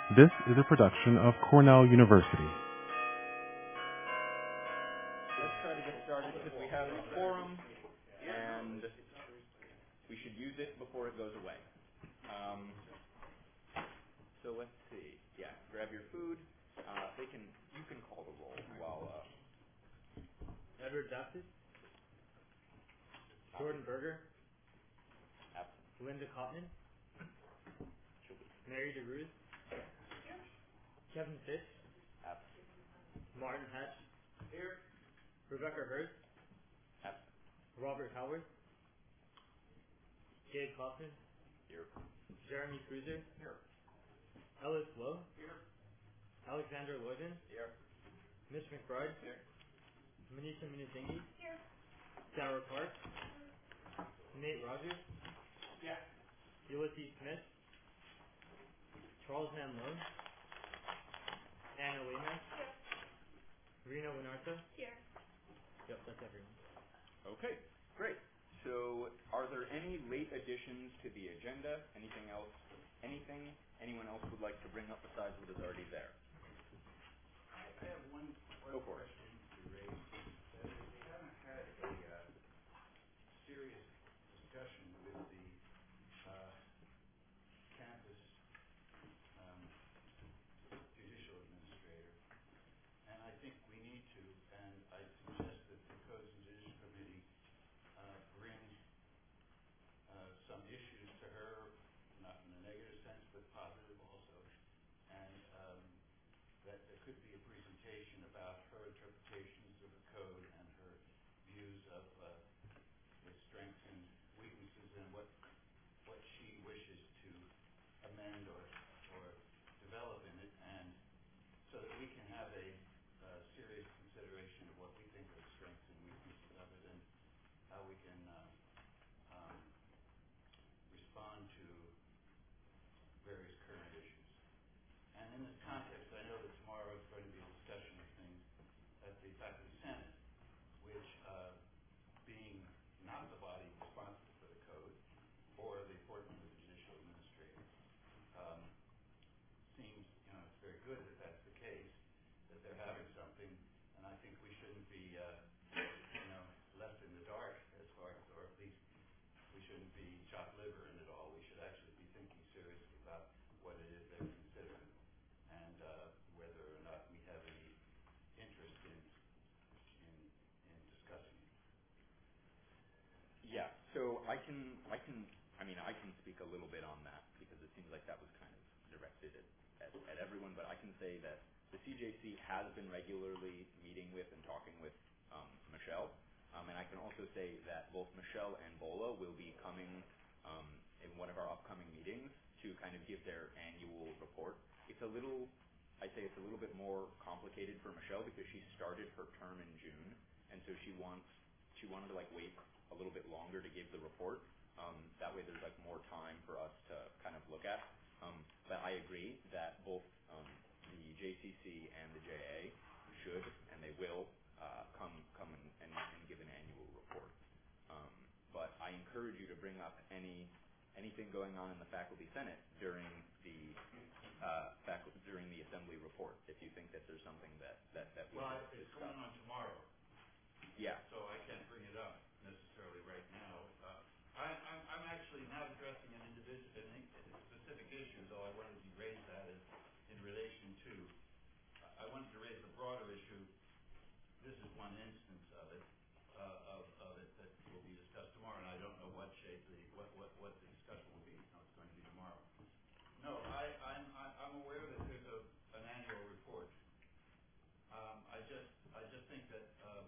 This is a production of Cornell University. Let's try to get started because we have a quorum and we should use it before it goes away. So let's see. Yeah, grab your food. You can call the roll while. Edward Justice, Jordan Berger, Absent. Linda Cotman, She'll be Mary DeRuz, Kevin Fish, absent. Martin Hatch, here, Rebecca Hurst, Absent. Robert Howard, Jade Kaufman, Here. Jeremy Cruiser, Here. Ellis Lowe, Here. Alexander Logan, Here. Mitch McBride, Here. Manisha Minazingi, Sarah Clark, Nate Rogers, Ulysses Smith, Charles Manlone, Anna Lema, Rena Winarta. Here. Yep, that's everyone. Okay, great. So are there any late additions to the agenda? Anything else? Anything anyone else would like to bring up besides what is already there? I have one Go for it. question to raise. We haven't had a serious discussion with the campus judicial administrator, and I think we need to, and I suggest that the Codes and Judicial Committee bring some issues to her, not in a negative sense, but positive also, and that there could be a presentation about her interpretations of the code and her views of its strengths and weaknesses and what she wishes to amend or develop in it, and so that we can have a serious consideration of what we think are the strengths and weaknesses of it and how we can respond to various current issues. And in this context, I know that tomorrow is going to be a discussion of things at the Faculty Senate, which, being not the body responsible for the code or the appointment of the judicial administrator, seems, it's very good that that's the case, that they're having something, and I think we shouldn't be, left in the dark as far as, or at least we shouldn't be chopped liver in it all. We should actually be thinking seriously about what it is they're considering and whether or not we have any interest in discussing it. Yeah. So I can speak a little bit on that because it seems like that was kind of directed at everyone, but I can say that the CJC has been regularly meeting with and talking with Michelle, and I can also say that both Michelle and Bola will be coming in one of our upcoming meetings to kind of give their annual report. I'd say it's a little bit more complicated for Michelle because she started her term in June, and so she wanted to wait a little bit longer to give the report. That way there's more time for us to kind of look at. But I agree that both the JCC and the JA should, and they will, come and give an annual report. But I encourage you to bring up anything going on in the Faculty Senate during the assembly report if you think that there's something that we Well, should it's discuss. going on tomorrow. Yeah. So I can't bring it up necessarily right now. I'm actually not addressing any specific issue, though I wanted to raise that in relation to. I wanted to raise the broader issue. This is one instance of it, that will be discussed tomorrow, and I don't know what shape what the discussion will be. How it's going to be tomorrow. No, I'm aware that there's an annual report. I just think that.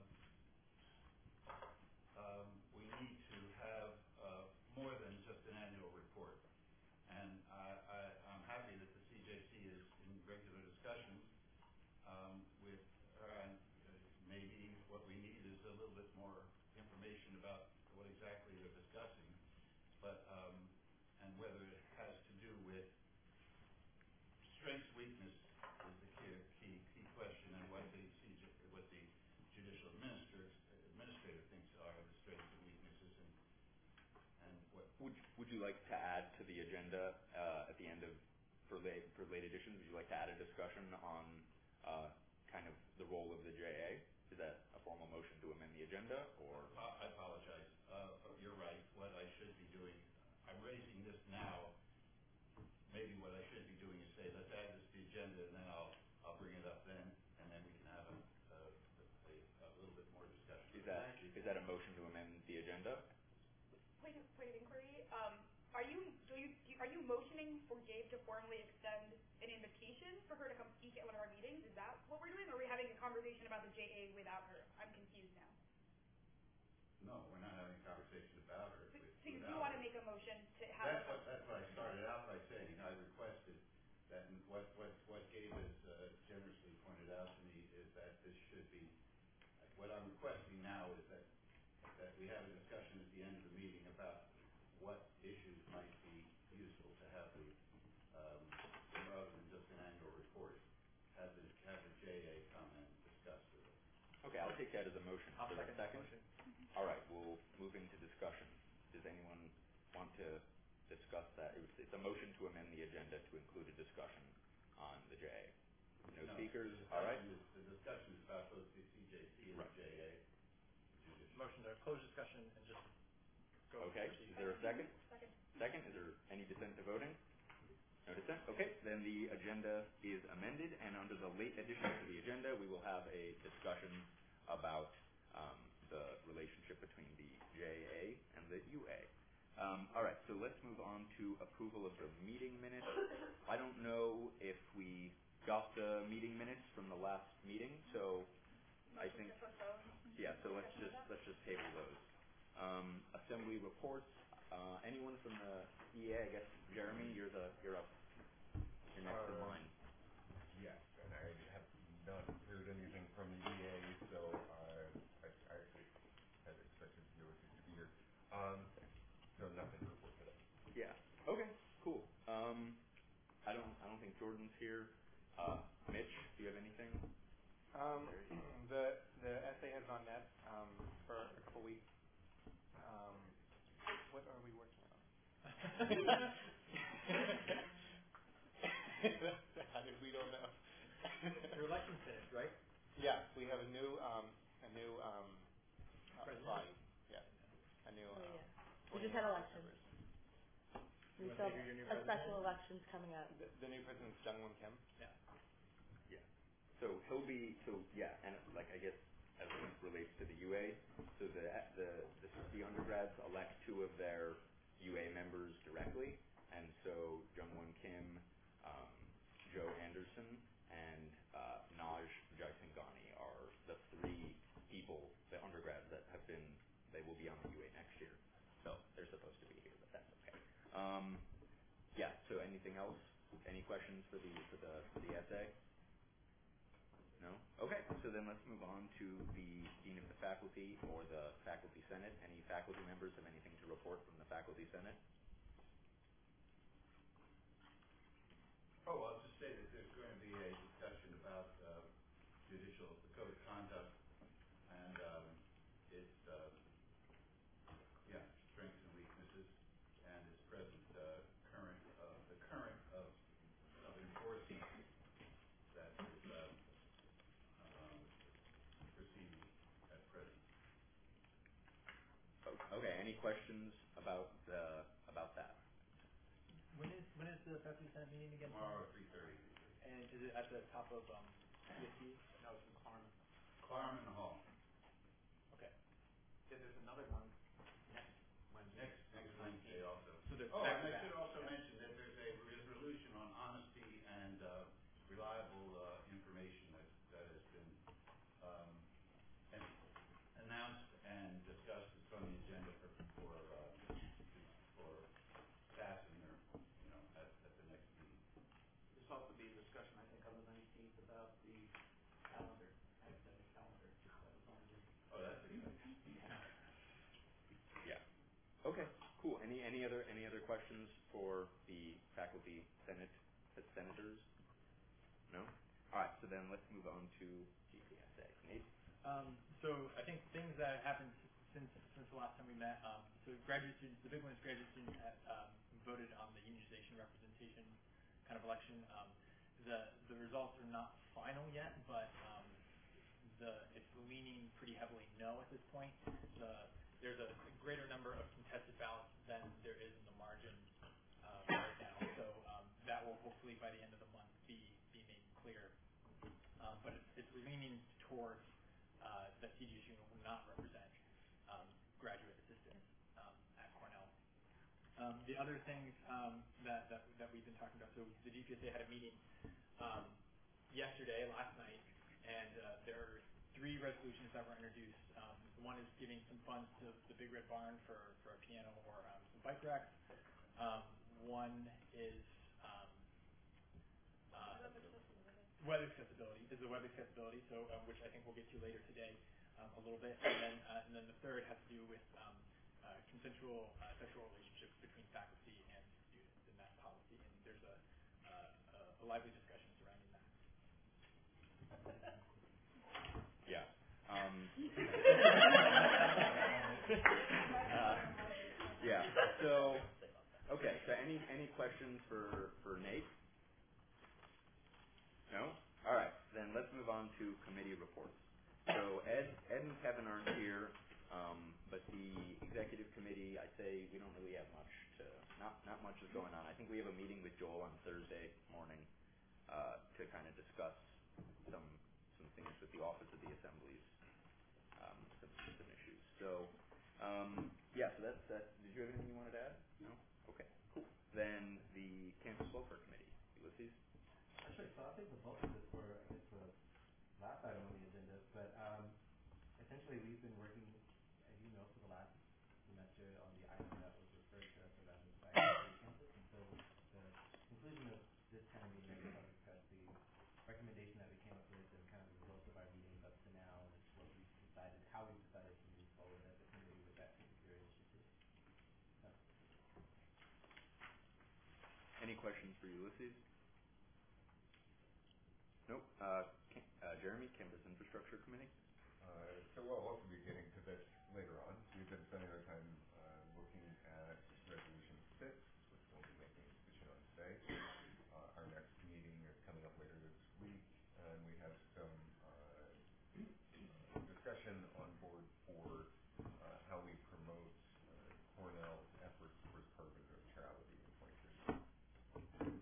We need to have more than just an annual report. And I'm happy that the CJC is in regular discussions with her. And maybe what we need is a little bit more information about what exactly they're discussing, but and whether it has to do with strengths, weakness is the key question, and what the judicial administrator thinks are the strengths and weaknesses, and what. Would you like to add to the agenda at the end of for late editions, would you like to add a discussion on kind of the role of the JA? Is that a formal motion to amend the agenda, or? I apologize. You're right. What I should be doing, I'm raising this now. Maybe what I should be doing is say, let's add this to the agenda, and then I'll bring it up then, and then we can have a little bit more discussion. Is that a motion to amend the agenda? Point of inquiry. Are you motioning for Gabe to formally extend an invitation for her to come speak at one of our meetings? Is that what we're doing, or are we having a conversation about the JA without her? I'm confused now. No, we're not having a conversation about her. So you do want to make a motion to have? That's what I started out by saying. I requested that, and what Gabe has generously pointed out to me is that this should be. What I'm requesting now is that we have a discussion at the end of the meeting about what issues might be useful to have rather than just an annual report, have the JA come and discuss with us. Okay, I'll take that as a motion. I'll second that second. motion. All right, we'll move into discussion. Does anyone want to discuss that? It's a motion to amend the agenda to include a discussion on the JA. No speakers? All right. The discussion is about both the CJC and the JA. Motion to close discussion and just go. Okay, is there a second? Second, is there any dissent to voting? No dissent? Okay, then the agenda is amended, and under the late additions to the agenda, we will have a discussion about the relationship between the JA and the UA. All right, so let's move on to approval of the meeting minutes. I don't know if we got the meeting minutes from the last meeting, so I think, yeah, so let's just table those. Assembly reports. Anyone from the EA? I guess Jeremy, you're up. You're next in line. Yes, and I have not heard anything from the EA, so I actually had expected you to be here. So nothing to report today. Yeah. Okay. Cool. I don't think Jordan's here. Mitch, do you have anything? The essay has not met for a couple weeks. What are we working on? We don't know. Your election finished, right? Yes, we have a new body. Yes, a new. We just had elections. We still have a special elections coming up. The new president's Jung-Won Kim. Yeah. Yeah. So and like I guess as it relates to the UA, so the undergrads elect two of their UA members directly, and so Jung-Won Kim, Joe Anderson, and Naj Jaisinghani are the three people, the undergrads that they will be on the UA next year. So they're supposed to be here, but that's okay. Yeah. So anything else? Any questions for the essay? No? Okay. So then let's move on to the Dean of the Faculty or the Faculty Senate. Any faculty members have anything to report from the Faculty Senate? Oh, I'll just say that there's going to be a discussion about the code of conduct, and its strengths and weaknesses, and its present current of enforcing that is proceeding at present. Okay. Any questions about that? When is the Faculty Senate meeting again? Tomorrow at 3:30. And is it at the top of CSE? No, it's in Claremont. Claremont Hall. Okay. Then there's another one next Wednesday. Next Wednesday also. So there's and I should also mention that there's a resolution on honesty and reliable information that has been announced and discussed. It's on the agenda for staff in there, at the next meeting. There's also be a discussion, I think, on the 19th about the calendar, academic calendar. Oh, that's exciting. Yeah. Okay. Cool. Any other questions for the Faculty Senators? No? All right. So then let's move on to GPSA. Nate? So I think things that happened since the last time we met. So graduate students, the big one is graduate students voted on the unionization representation kind of election. The results are not final yet, but it's leaning pretty heavily no at this point. There's a greater number of contested ballots than there is in the margin right now. So that will hopefully by the end of the month be made clear. But it's leaning towards that CGSU will not represent graduate assistants at Cornell. The other things that we've been talking about, so the GPSA had a meeting yesterday, last night, and there are 3 resolutions that were introduced. One is giving some funds to the Big Red Barn for a piano or some bike racks. One is web accessibility, so which I think we'll get to later today a little bit, and then the third has to do with consensual sexual relationships between faculty and students in that policy, and there's a lively discussion surrounding that. Yeah. Yeah. So, okay. So, any questions for Nate? No. All right. Then let's move on to committee reports. So Ed and Kevin aren't here, but the executive committee, I'd say we don't really have much not much is going on. I think we have a meeting with Joel on Thursday morning to kind of discuss some things with the Office of the Assemblies, some issues. So, yeah, so that's that. Did you have anything you wanted to add? No? Okay, cool. Then the Campus Welfare Committee. Ulysses? Actually, so I think the bulk of this were, I guess, the last item on the agenda, but essentially we've been working, as you know, for the last semester on the item that was referred to us around the faculty campus, and so the conclusion of this kind of meeting, I guess I'll discuss the recommendation that we came up with and kind of the results of our meetings up to now, and what we decided, how we decided to move forward as a committee with that particular initiative. Any questions for Ulysses? Nope. Jeremy, Campus Infrastructure Committee? So we'll also be getting to this later on. We've been spending our time looking at Resolution 6, which we'll be making a decision on today. Our next meeting is coming up later this week, and we have some discussion on board for how we promote Cornell's efforts towards carbon neutrality in 2050.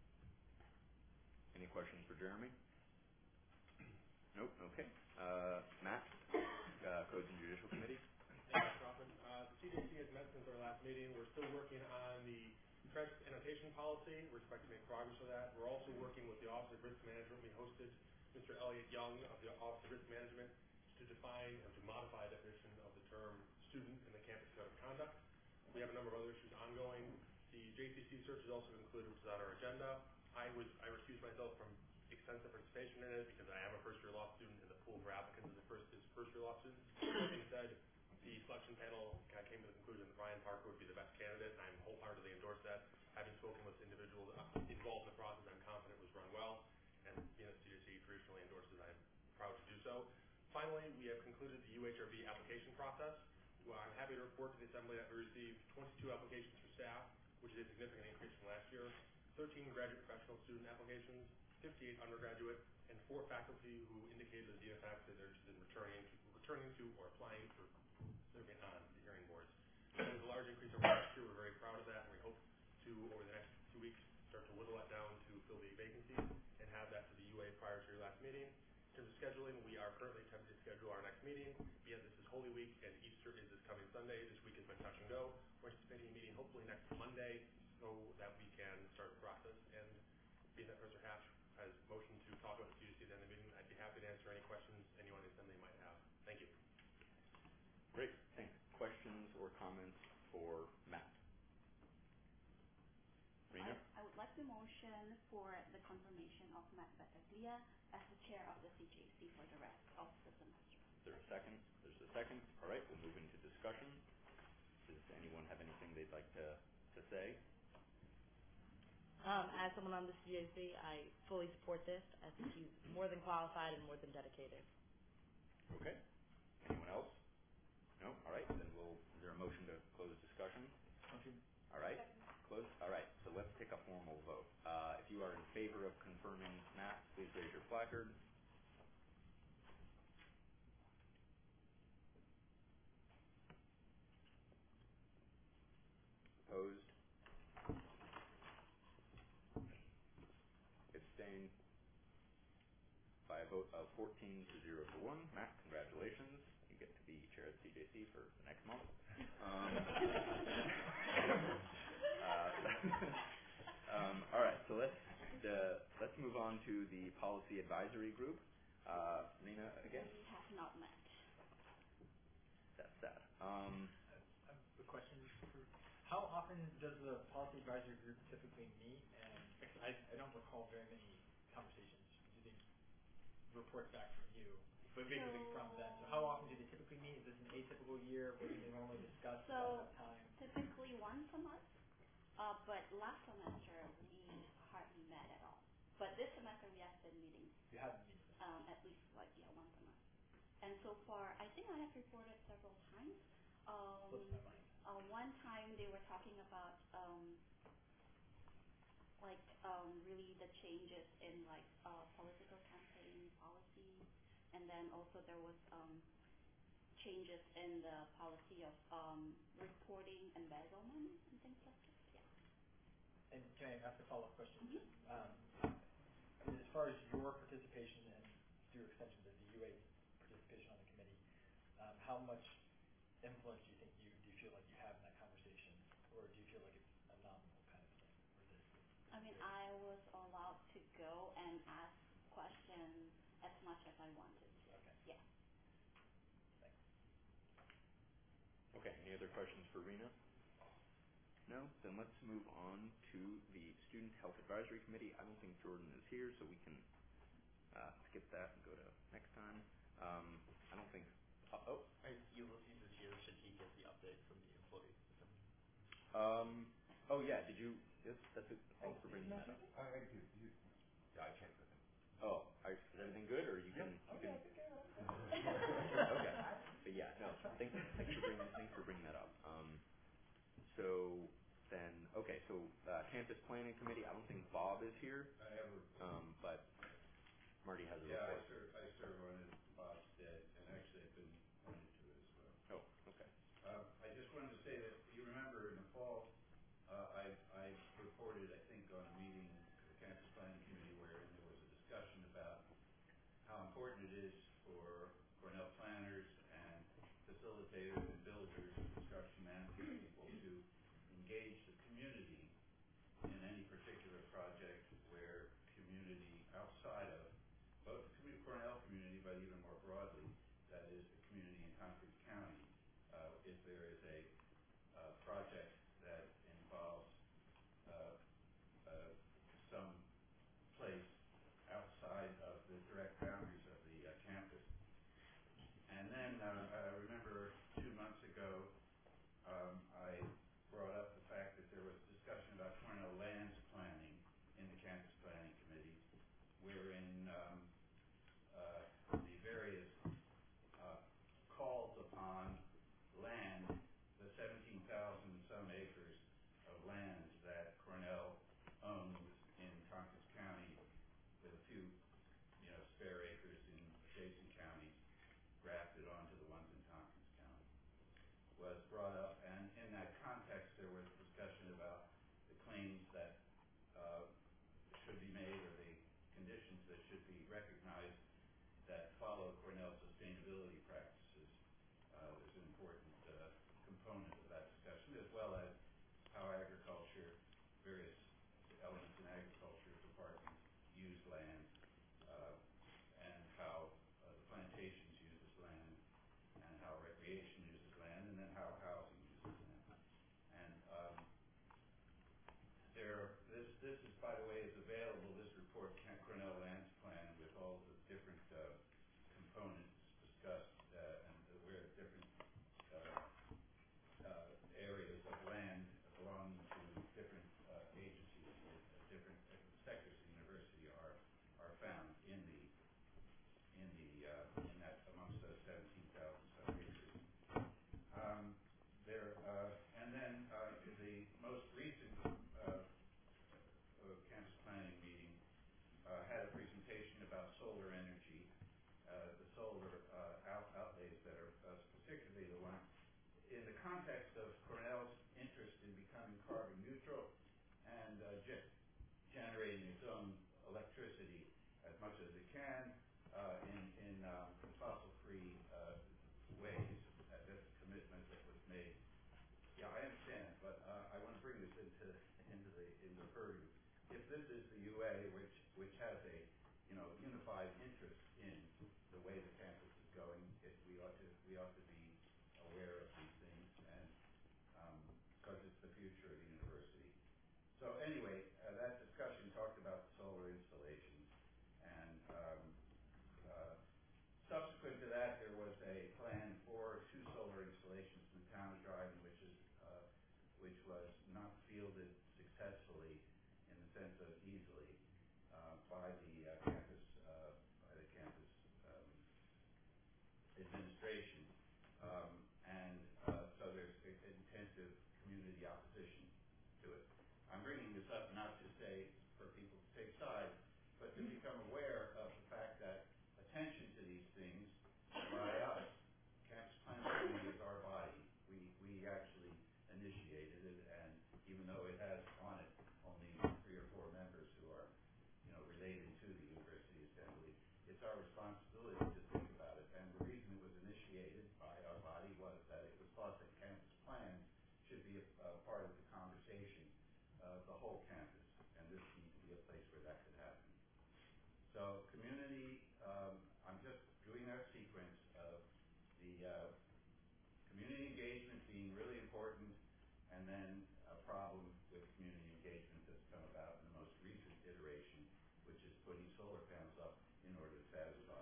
Any questions for Jeremy? Nope. Okay. Matt, Codes and Judicial Committee. Thanks, Rothman. The CJC has met since our last meeting. We're still working on the transcript annotation policy. We're expecting to make progress with that. We're also working with the Office of Risk Management. We hosted Mr. Elliot Young of the Office of Risk Management to define or to modify the definition of the term student in the Campus Code of Conduct. We have a number of other issues ongoing. The JCC search is also included, which is on our agenda. I recused myself from extensive participation in it because I am a first-year law student in the pool for applicants as first-year law students. That being said, the selection panel kind of came to the conclusion that Ryan Parker would be the best candidate, and I wholeheartedly endorse that. Having spoken with individuals involved in the process, I'm confident it was run well, and being a CJC traditionally endorses, I'm proud to do so. Finally, we have concluded the UHRB application process. Well, I'm happy to report to the Assembly that we received 22 applications for staff, which is a significant increase from last year, 13 graduate professional student applications, 58 undergraduate, and 4 faculty who indicated to the DFX that they're interested in returning to or applying for serving on the hearing boards. So it was a large increase over last year. We're very proud of that, and we hope to, over the next 2 weeks, start to whittle that down to fill the vacancies and have that to the UA prior to your last meeting. In terms of scheduling, we are currently attempting to schedule our next meeting. Being this is Holy Week and Easter is this coming Sunday. This week has been touch and go. We're anticipating a meeting hopefully next Monday so that we can start the process. And being that Professor Hatch has motioned to talk about the CJC at the end of the meeting, I'd be happy to answer any questions anyone in the Assembly might have. Thank you. Great. Thanks. Questions or comments for Matt? Rena? I would like to motion for the confirmation of Matt Battaglia as the chair of the CJC for the rest of the semester. Is there a second? There's a second. All right, we'll move into discussion. Does anyone have anything they'd like to say? As someone on the CJC, I fully support this. I think he's more than qualified and more than dedicated. Okay. Anyone else? No? All right, then is there a motion to close discussion? Motion. All right. Close. All right, so let's take a formal vote. If you who are in favor of confirming Matt, please raise your placard. Opposed? Abstained? By a vote of 14 to 0 to 1. Matt, congratulations. You get to be chair of the CJC for the next month. All right, so let's move on to the policy advisory group. Rena, again. We have not met. That's sad. I have a question. How often does the policy advisory group typically meet? And I don't recall very many conversations. Do they report back from you, but basically from them? So how often do they typically meet? Is this an atypical year? What do they normally discuss at that time? Typically once a month. But last semester we hardly met at all. But this semester we have been meeting. You have been meeting. At least once a month. And so far, I think I have reported several times. Slips my mind. One time they were talking about really the changes in political campaign policy, and then also there was changes in the policy of reporting embezzlement and things like that. Yeah. And can I ask a follow-up question? Mm-hmm. As far as your participation and through extension the UA participation on the committee, how much influence do you feel like you have in that conversation, or do you feel like it's a nominal kind of thing? I mean, I was allowed to go and ask questions as much as I wanted to. Okay. Yeah. Thanks. Okay, any other questions for Rena? No? Then let's move on to the Student Health Advisory Committee. I don't think Jordan is here, so we can skip that and go to next time. I don't think... Ulysses is here. Should he get the update from the employee? Oh, yeah. Did you... That's it. Thanks for bringing that up. I do. I checked with him. Oh, is everything good, or you can... Okay. Okay. But yeah, no, thanks for bringing that up. So then, okay, so Campus Planning Committee, I don't think Bob is here, I have a but Marty has a Yeah, report. I serve on it, Bob's dead, and actually I've been appointed to it as well. Oh, okay. I just wanted to say that you remember in the fall, I reported, I think, on a meeting of the Campus Planning Committee wherein there was a discussion about how important it is for Cornell planners and facilitators and builders and construction management people to engage the community in any particular project where community outside of both the Cornell community, but even more broadly, that is the community in Concord County, if there is a project that involves some place outside of the direct boundaries of the campus. And then I remember 2 months ago, I brought up the fact that there was discussion about Cornell lands planning in the Campus Planning Committee, wherein the various calls upon land, the 17,000 some acres of land that Cornell owns in Tompkins County, with a few, spare acres in adjacent counties, grafted onto the ones in Tompkins County, was brought up, and in that context there was discussion about the claims that should be made, or the conditions that should be recognized that follow Cornell sustainability practices. There's an important component of that discussion, as well as how agriculture, various elements in agriculture departments use land, and how the plantations use this land, and how recreation uses land, and then how housing uses land. And this is, by the way, is available, this report, Cornell Lands Plan, with all the different components discussed, and where different areas of land belonging to different agencies, different sectors of the university are much as it can in fossil-free ways. That's a commitment that was made. Yeah, I understand, but I want to bring this into the purview. If this is the UA, which has a unified interest in the way the campus is going, we ought to be aware of these things, and because it's the future of the university. So anyway, that discussion talked about the solar installations, and subsequent to that, there was a plan for 2 solar installations in the town of Dryden, which was not fielded successfully in the sense of easily by the campus administration, so there's intensive community opposition to it. I'm bringing this up not to say for people to take sides, but to become aware of the fact that attention to these things by us, Campus Planning Committee is our body. We actually initiated it, and even though it has on it only 3 or 4 members who are, related to the University Assembly, it's our responsibility to think about it. And the reason it was initiated by our body was that it was thought that campus plans should be a part of the conversation of the whole campus, and this needs to be a place where that could happen. So community, I'm just doing our sequence of the community engagement being really important, and then a problem with community engagement that's come about in the most recent iteration, which is putting solar panels up in order to satisfy.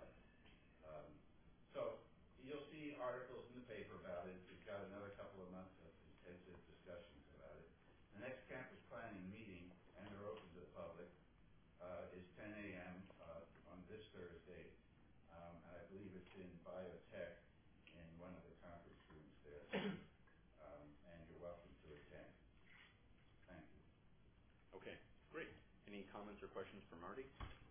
So you'll see articles in the paper about it. We've got another couple of months of intensive discussions about it. The next campus planning meeting, and they're open to the public, is 10 a.m. On this Thursday, and I believe it's in Biotech in one of the conference rooms there, and you're welcome to attend. Thank you. Okay, great. Any comments or questions for Marty?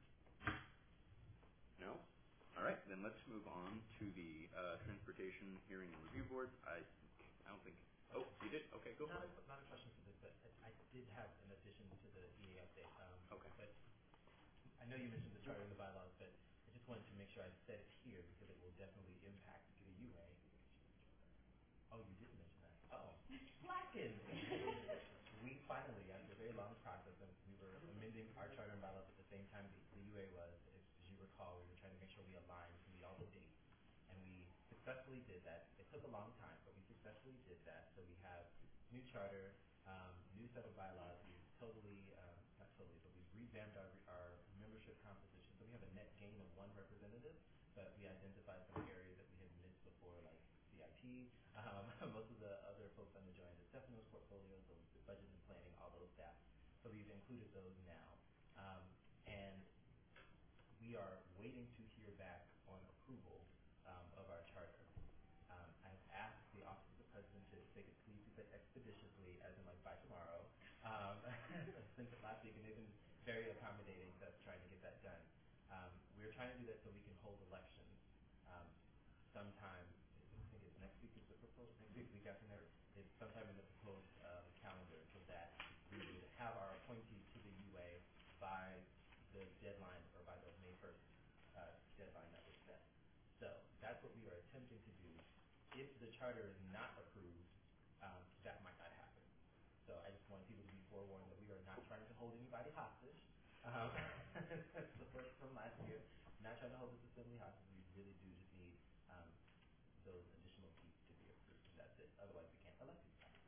No? All right, then let's move on to the Transportation Hearing and Review Board. I don't think. Oh, you did? Okay, go for it. Not a question for this, but I did have an addition to the EA update. Okay. But I know you mentioned the charter and the bylaws, but I just wanted to make sure I said it here because it will definitely impact the UA. Oh, you didn't mention that. Slacking. We finally, after a very long process, and we were amending our charter and bylaws at the same time the UA was, as you recall, we were trying to make sure we aligned to meet all the dates, and we successfully did that. It took a long time, but we successfully did that. So we have new charter, new set of bylaws. We totally, not totally, but we've revamped our membership composition. So we have a net gain of 1 representative, but we identified some areas that we had missed before, like CIP. Most of the other folks on the joint is Stefano's portfolio, so budget and planning, all those staff. So we've included those now. And we are waiting to hear back on approval of our charter. I've asked the Office of the President if they could please do that expeditiously, as in like by tomorrow, since last week, and they've been very accommodating to us trying to get that done. We're trying to do that so we can hold elections sometime. I think it's next week is the proposed, next week after next, is sometime in the proposed calendar, so that we would have our appointee to the UA by the deadline, or by the May 1st deadline that was set. So that's what we are attempting to do. If the charter is not approved, that might not happen. So I just want people to be forewarned that we are not trying to hold anybody hostage. That's the first from last year. Not trying to hold this assembly hostage. We really do just need those additional seats to be approved. That's it. Otherwise, we can't elect anybody.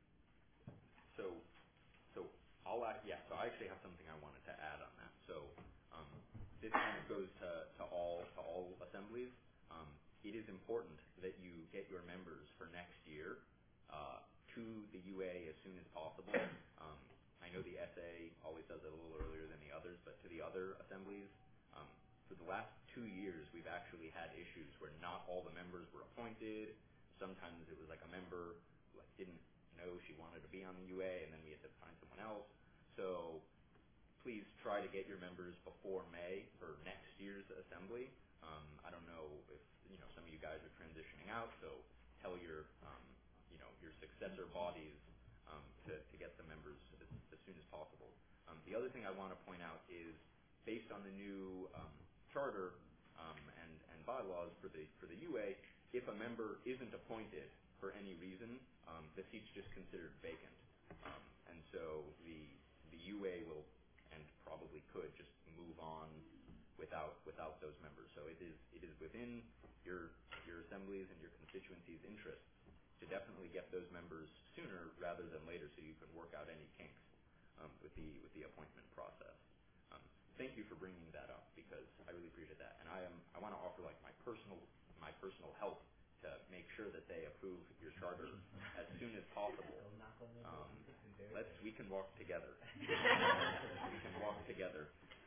So I'll add, yeah. So I actually have something I wanted to add on that. So this kind of goes to all assemblies. It is important that you get your members for next year to the UA as soon as possible. I know the SA always does it a little earlier than the others, but to the other assemblies, for the last 2 years, we've actually had issues where not all the members were appointed. Sometimes it was like a member who didn't know she wanted to be on the UA, and then we had to find someone else. So please try to get your members before May for next year's assembly. I don't know if some of you guys are transitioning out, so tell your your successor bodies to get the members as soon as possible. The other thing I want to point out is based on the new charter and bylaws for the UA, if a member isn't appointed for any reason, the seat's just considered vacant. And so the UA will, and probably could, just move on without those members. So it is within your assemblies and your constituencies' interests to definitely get those members sooner rather than later, so you can work out any kinks with the appointment process. Thank you for bringing that up, because I really appreciate that, and I want to offer like my personal help to make sure that they approve your charter as soon as possible. We can walk together. We can walk together.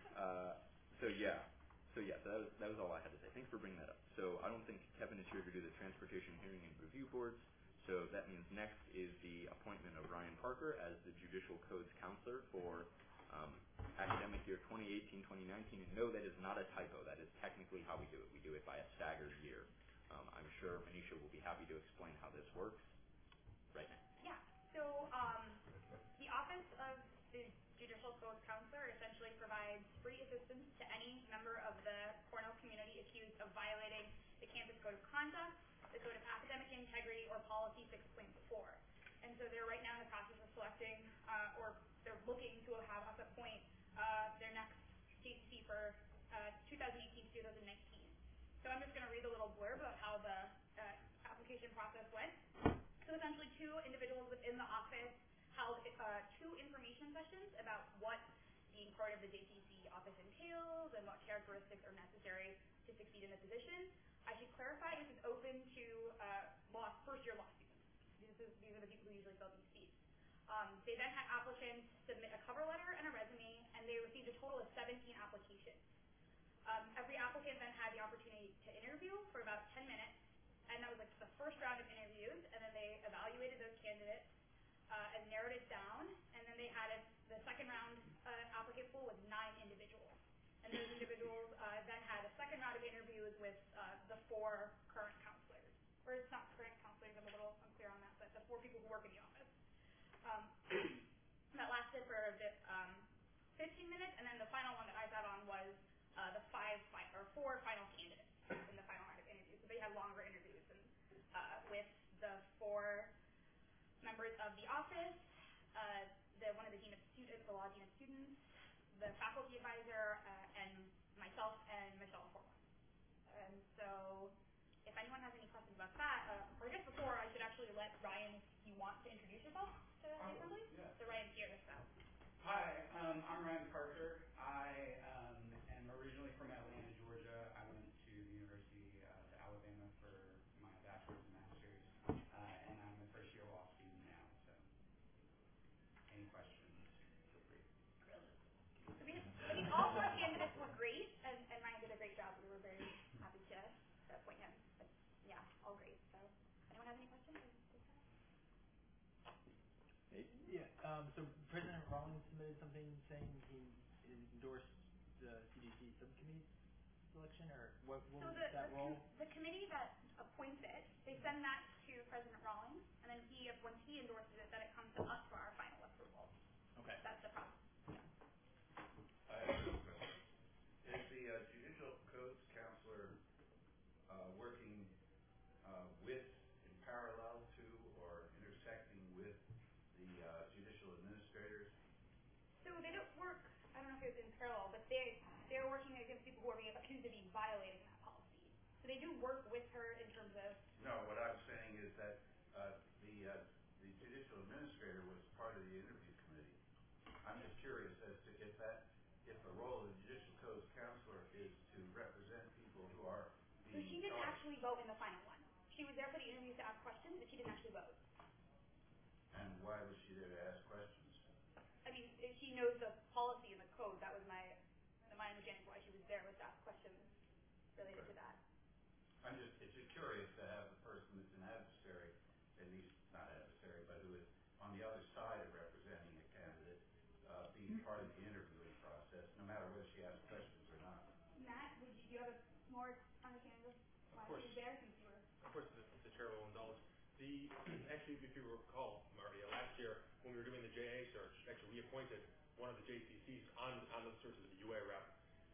That was all I had to say. Thanks for bringing that up. So I don't think Kevin is here to do the Transportation Hearing and Review Boards. So that means next is the appointment of Ryan Parker as the Judicial Codes Counselor for academic year 2018-2019. And no, that is not a typo. That is technically how we do it. We do it by a staggered year. I'm sure Manisha will be happy to explain how this works right now. Yeah. So the Office of the Judicial Codes Counselor essentially provides free assistance to any member of the Cornell community accused of violating the campus code of conduct, the code of academic integrity, or policy 6.4. And so they're right now in the process of selecting, or they're looking to have us appoint their next JCC for 2018-2019. So I'm just going to read a little blurb about how the application process went. So essentially, 2 individuals within the office held 2 information sessions about what being part of the JCC office entails and what characteristics are necessary to succeed in the position. I should clarify this is open to first-year law students. These are the people who usually fill these seats. They then had applicants submit a cover letter and a resume, and they received a total of 17 applications. Every applicant then had the opportunity to interview for about 10 minutes, and that was like the first round of interviews, and then they evaluated those candidates and narrowed it down, and then they had the second round applicant pool with 9 individuals. And those individuals then had a second round of interviews with the 4 current counselors. Or it's not current counselors, I'm a little unclear on that, but the 4 people who work in the office. That lasted for a bit, 15 minutes, and then the final one that I sat on was the 4 final candidates in the final round of interviews. So they had longer interviews and with the 4 members of the office, one of the dean of students, the law dean of students, the faculty advisor, and myself and Michelle Forman. And so if anyone has any questions about that, or I guess before, I should actually let Ryan, if you want to introduce yourself to the assembly? Yeah. So Ryan's here, so. Hi, I'm Ryan Parker. I am originally from Atlanta, Georgia. I went to the University of Alabama for my bachelor's and master's, and I'm a first-year law student now. So, any questions, feel free. I mean, all 4 candidates were great, and Ryan did a great job. We were very happy to appoint him. But yeah, all great. So, anyone have any questions? Yeah. So President Rawlings submitted something saying he endorsed the CDC subcommittee selection, or what was that role? The committee that appoints it, they send that to President Rawlings, and then once he endorses it, then it comes to us for our final approval. Okay. That's the process. I have a question. Is the Judicial Codes Counselor working with, in parallel to, or intersecting with the judicial administrators? So they don't work, I don't know if it was in parallel, but they're working against people who are being accused of being violating that policy. So they do work with her in terms of... No, what I'm saying is that the judicial administrator was part of the interview committee. I'm just curious as to if the role of the Judicial Codes Counselor is to represent people who are being... So she didn't actually vote in the final one. She was there for the interviews to ask questions, but she didn't actually vote. And why was she there to ask questions? I mean, she knows the policy and the code. That was my understanding why she was there, was to ask questions related to that. It's just curious to have the person that's an adversary, at least not adversary, but who is on the other side of representing a candidate, be part of the interviewing process, no matter whether she asks questions or not. Matt, do you have a more understanding of why she was there since you were... Of course, the chair will indulge. Actually, if you recall, Marty, last year when we were doing the JA search, actually we appointed one of the JCCs on the search of the UA rep,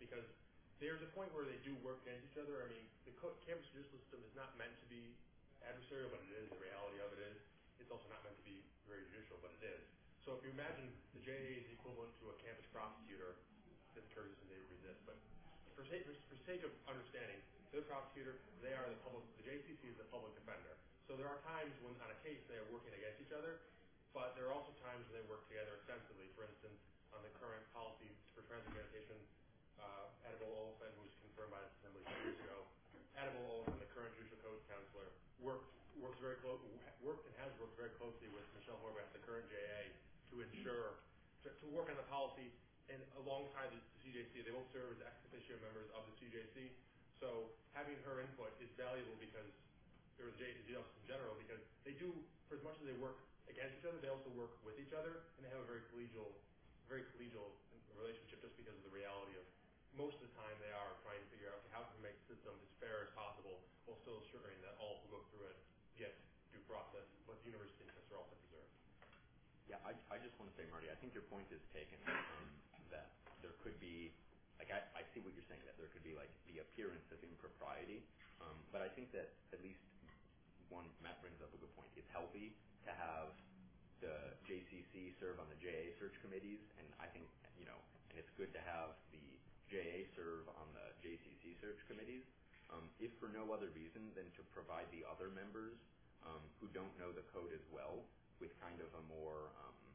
because there's a point where they do work against each other. I mean, the campus judicial system is not meant to be adversarial, but it is. The reality of it is. It's also not meant to be very judicial, but it is. So if you imagine the JA is equivalent to a campus prosecutor, this occurs and they resist, but for sake of understanding, the prosecutor, they are the JCC is the public defender. So there are times when on a case they are working against each other, but there are also times when they work together extensively. For instance, on the current policy for transit sanitation, Adibol Olafin, who was confirmed by the Assembly 2 years ago, Adibol Olafin, the current judicial code counselor, worked and has worked very closely with Michelle Horvath, the current JA, to ensure to work on the policy, and alongside the CJC, they both serve as ex officio members of the CJC. So having her input is valuable because, or the JCC in general, because they do, for as much as they work against each other, they also work with each other, and they have a very collegial relationship just because of the reality of most of the time they are trying to figure out how to make the system as fair as possible while still assuring that all who go through it get due process, but the university interests are also preserved. Yeah, I just want to say, Marty, I think your point is taken, that there could be, like, I see what you're saying, that there could be, like, the appearance of impropriety, but I think that at least Matt brings up a good point. It's healthy to have the JCC serve on the JA search committees, and I think, and it's good to have the JA serve on the JCC search committees, if for no other reason than to provide the other members who don't know the code as well with kind of a more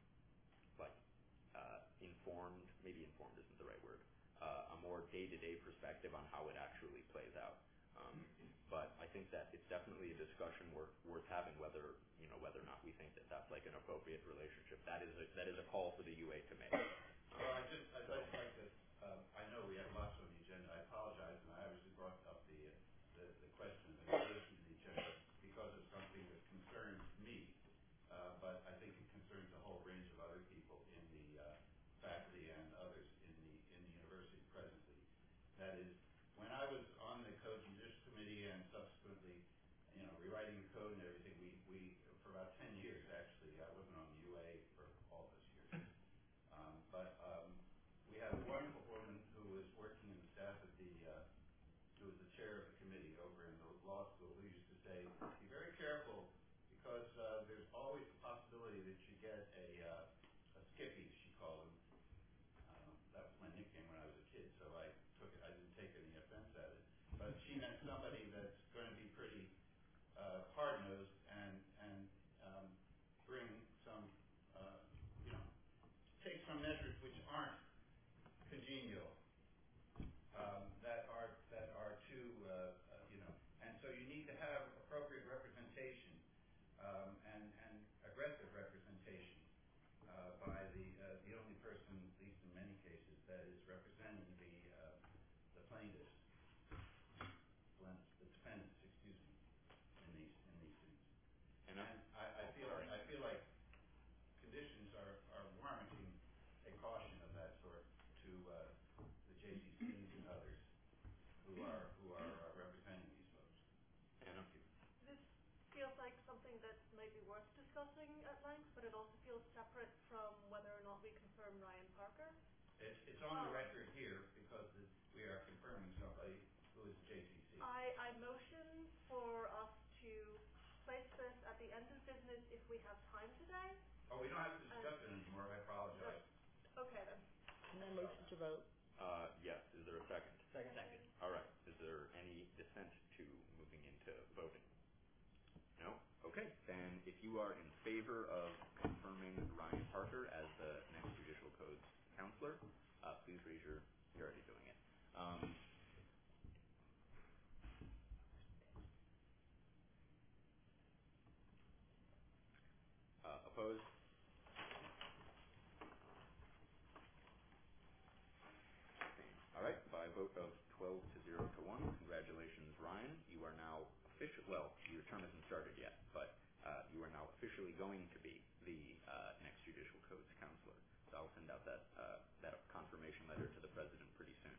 informed, maybe informed isn't the right word, a more day-to-day perspective on how it actually plays out. But I think that it's definitely a discussion worth having, whether or not we think that that's like an appropriate relationship. That is a call for the UA to make. Well, I'd like to. I know we have lots on the agenda. I apologize, and I obviously brought up the question of inclusion in the agenda because of something that concerns me, but I think it concerns a whole range of other people in the faculty and others in the university presently. That is, when I was on the Code and Judicial Committee and subsequently, rewriting the code and everything, we for about 10 years actually, I wasn't on the UA for all those years, but we had a wonderful woman who was working in the staff at who was the chair of the committee over in the law school, who used to say, be very careful because there's always the possibility that you get a skippy, she called him. That was my nickname when I was a kid, so I didn't take any offense at it. But she meant somebody that's going to be pretty hard-nosed and bring some, take some measures which aren't congenial, that are too, and so you need to have appropriate representation and aggressive representation by the only person, at least in many cases, that is representing the plaintiffs, the defendants, excuse me, in these things. And I feel like conditions are warranting a caution of that sort to the JCCs and others who are representing these folks. Anna? This feels like something that might be worth discussing at length, but it also feels separate from whether or not we confirm Ryan Parker. It's on the record here because we are confirming somebody who is JCC. I motion for us to place this at the end of business if we have time today. Oh, we don't have to discuss it anymore. I apologize. Okay then. And then motion to vote. Yes. Is there a second? Second. All right. Is there any dissent to moving into voting? No? Okay. Then if you are in favor of confirming Ryan Parker as the next Judicial Codes counselor, please raise your, you're already doing it. Opposed? All right, by a vote of 12 to 0 to 1, congratulations, Ryan. You are now well, your term hasn't started yet, but you are now officially going to be the next Judicial Codes counselor. So I'll send out that confirmation letter to the president pretty soon.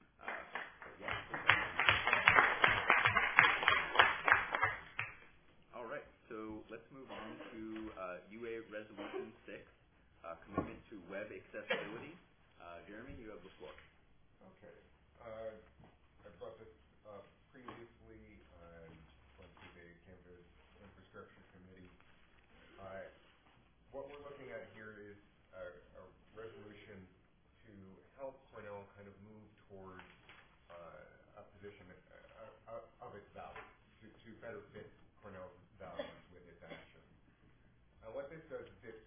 All right, so let's move on to UA Resolution 6, commitment to web accessibility. Jeremy, you have the floor. Okay. I brought this up previously, went to the Campus Infrastructure Committee. What we're looking at here is a resolution to help Cornell kind of move towards a position of its values, to better fit Cornell's values with its actions. What this does is it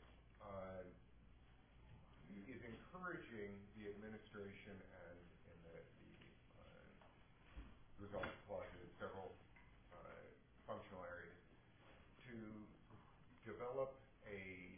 is encouraging the administration and in the results clause in several functional areas to develop a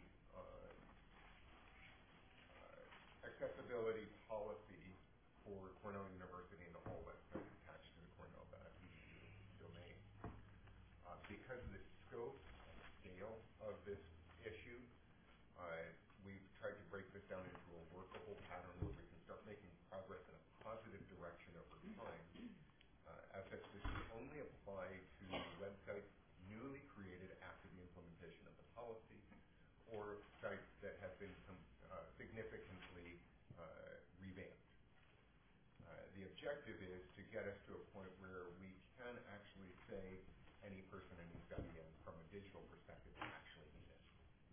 accessibility policy for Cornell University and the whole website attached to the cornell.edu domain. Because of the scope and scale of this issue, we've tried to break this down into a workable pattern where we can start making progress in a positive direction over time. As such, this should only apply to websites newly created after the implementation of the policy or sites that have been significantly revamped. The objective is to get us to a point where we can actually say any person in East IEM from a digital perspective can actually need it.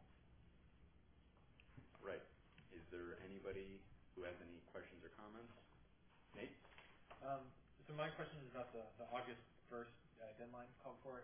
Right. Is there anybody who has any questions or comments? Nate? So my question is about the August 1st deadline called for.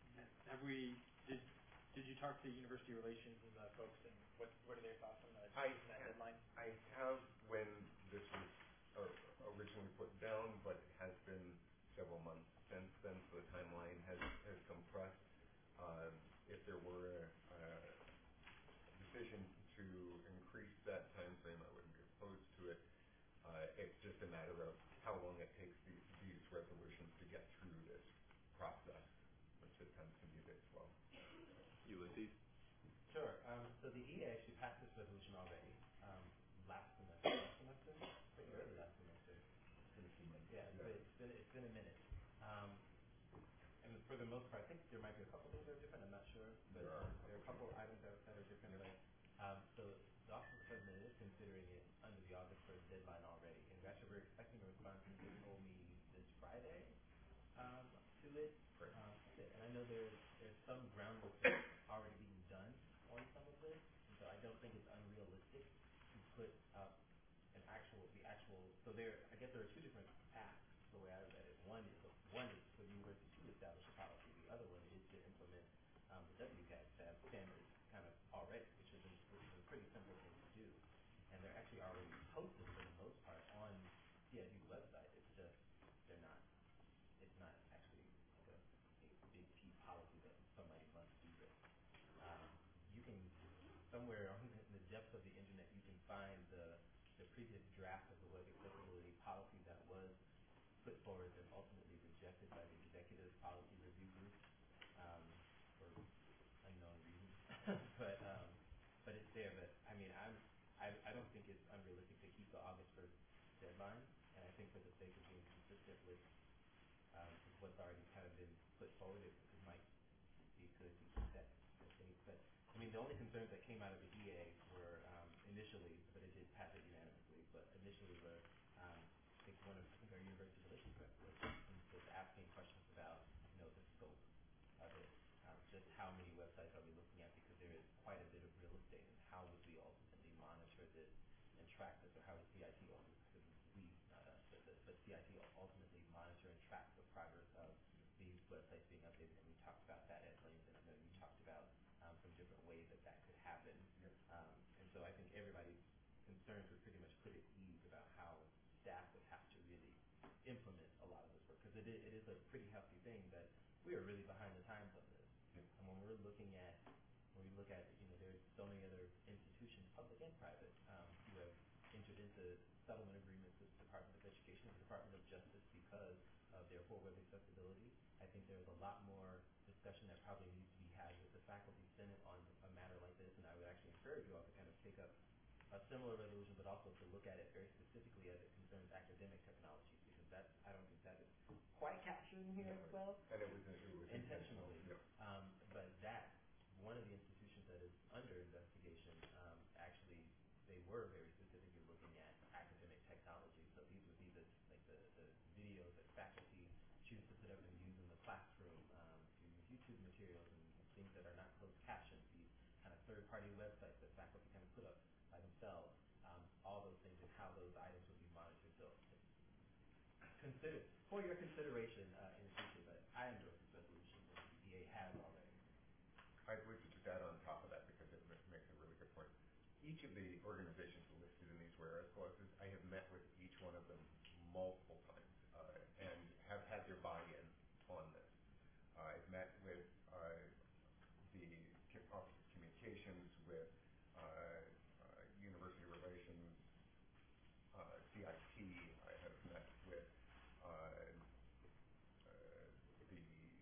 Did you talk to university relations and the folks, and what are their thoughts on that deadline? I have when this was originally put down, but it has been several months since then, so the timeline has compressed. If there were a decision to increase that time frame, I wouldn't be opposed to it. It's just a matter of how long it takes these resolutions to get through this process, which at times can be a bit slow. Ulysses? Sure. So the EA actually passed this resolution already last semester, pretty early last semester. Yeah, it's been a minute. And for the most part, I think there might be a couple things that are different. I'm not sure, but there are a couple items that are different. So the Office of the President is considering it under the August 1st deadline already, and actually we're expecting a response from they told me this Friday to it. And I know there's some groundwork that's already being done on some of this, and so I don't think it's unrealistic to put up so I guess there are two different paths the way I read it. One is for the university to establish a policy. The other one is to implement the WCAG standards kind of already, which is a pretty simple thing to do. And they're actually already posted for the most part on CIU's website. It's just it's not actually like a big key policy that somebody must do this. You can, somewhere in the depths of the internet, you can find the previous draft of the web accessibility policy that was put forward and ultimately rejected by the Executive Policy Review Group for unknown reasons. but it's there. But I mean, I don't think it's unrealistic to keep the August 1st deadline, and I think for the sake of being consistent with what's already kind of been put forward, it might be good to keep that date. But I mean, the only concerns that came out of the EA were initially, but it did pass it unanimously, but initially were I think our university relations rep was asking questions about the scope of it, just how many websites are we looking at, because there is quite a bit of real estate, and how would we ultimately monitor this and track this, or how would CIT ultimately, not us, but CIT ultimately monitor and track the progress of these websites being updated, and we talked about that at length, and I know you talked about some different ways that could happen. Yep. And so I think everybody's concerns were pretty much put at ease about how staff would have to really implement a lot of this work, because it is a pretty hefty thing that we are really behind the times on this. Yep. And when we look at there's so many other institutions, public and private, who have entered into settlement agreements with the Department of Education and the Department of Justice because of their poor web accessibility. I think there's a lot more discussion that probably needs to be had with the faculty senate on a matter like this, and I would actually encourage you all to kind of take up a similar resolution, but also to look at it very specifically as it concerns academic technologies, because I don't think that is quite captured in here as well. And it was intentionally. Yep. But that, one of the institutions that is under investigation, actually, they were very specifically looking at academic technology. So these would be the materials and things that are not closed captioned, these kind of third-party websites that faculty kind of put up by themselves, all those things and how those items would be monitored. So consider for your consideration in the future, but I endorse this resolution that the EDA has already. I'd like to just add on top of that because it makes a really good point. Each of the organizations listed in these whereas clauses, I have met with each one of them multiple times and have had their buy-in on this. I've met with the Office of Communications, with University Relations, CIT. I have met with the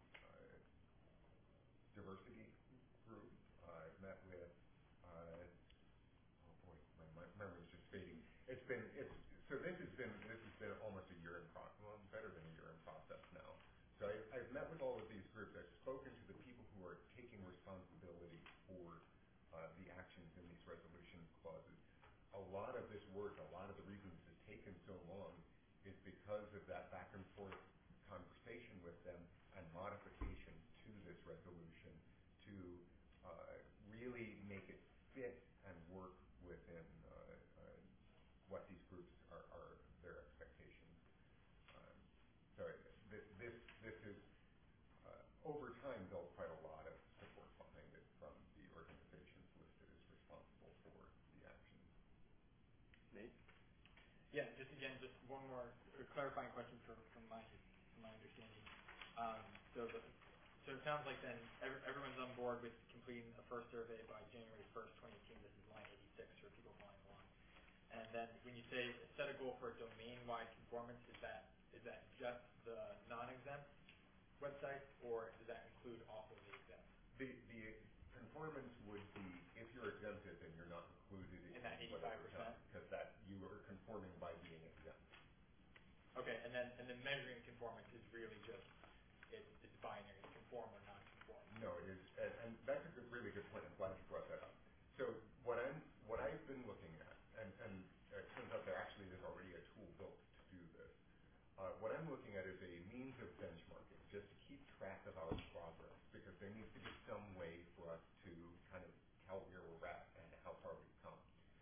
diversity group. I've met with oh boy, my memory is just fading. So this has been almost a year in process, well, better than a year in process now. So I've met with all of these groups. I've spoken to the people who are taking responsibility for the actions in these resolution clauses. A lot of this work, a lot of the reasons it's taken so long is because of that back and forth conversation with them and modification to this resolution to really make it fit and work within what these groups are their expectations. So this is over time built quite a lot of support behind it from the organizations listed as responsible for the actions. Nate? Yeah, just one more clarifying question from my understanding. So it sounds like then everyone's on board with completing a first survey by January 1st, 2018. This is line 86 for people following along. And then when you say set a goal for a domain-wide conformance, is that just the non-exempt websites, or does that include also the exempt? The conformance would be, if you're exempted, then you're not included in that 85%? Because that you are conforming by being exempt. Okay, and then measuring conformance is really just it's binary, conform or not conform. No, it is, and that's a really good point. I'm glad you brought that up. So what I've been looking at, and it turns out there actually is already a tool built to do this. What I'm looking at is a means of benchmarking, just to keep track of our progress, because there needs to be some way for us to kind of tell where we're at and how far we've come.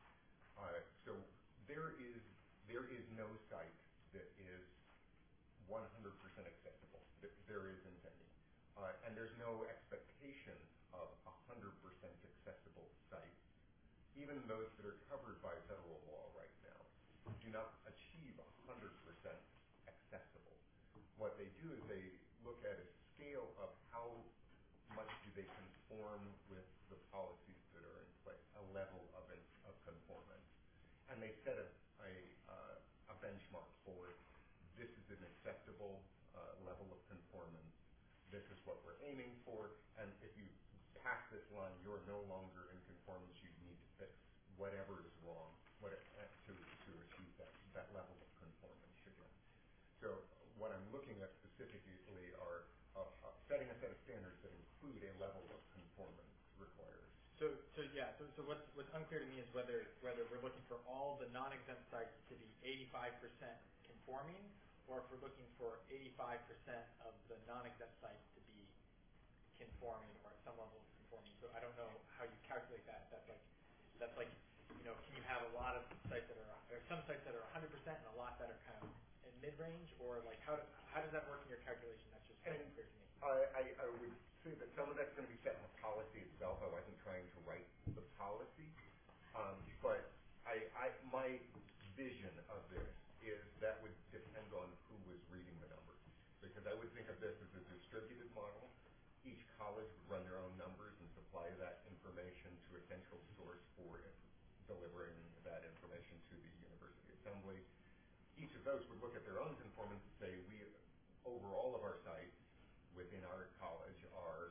So there is no site that is 100% accessible. There isn't any. And there's no expectation of 100% accessible sites. Even those that are covered by federal law right now do not achieve 100% accessible. What they do is they look at a scale of how much do they conform with the policies that are in place, a level of conformance. And they set a benchmark for this is an acceptable level of conformance. This is what we're aiming for. And if you pass this line, you're no longer in conformance. You need to fix whatever is wrong to achieve that level of conformance again. So what I'm looking at specifically are setting a set of standards that include a level of conformance required. So what's unclear to me is whether we're looking for all the non-exempt sites to be 85% conforming, or if we're looking for 85% of the non-exempt sites to be conforming or at some level of conforming. So I don't know how you calculate that. That's like can you have a lot of sites that are some sites that are 100% and a lot that are kind of in mid-range, or like how does that work in your calculation? That's just unclear to me. I would say that some of that's going to be set in the policy itself. I wasn't trying to write the policy, but my vision of this is that would depend on who was reading the numbers, because I would think of this as a distributed model. Each college would run their own numbers and supply that information to a central source for delivering that information to the university assembly. Each of those would look at their own conformance and say, over all of our sites within our college are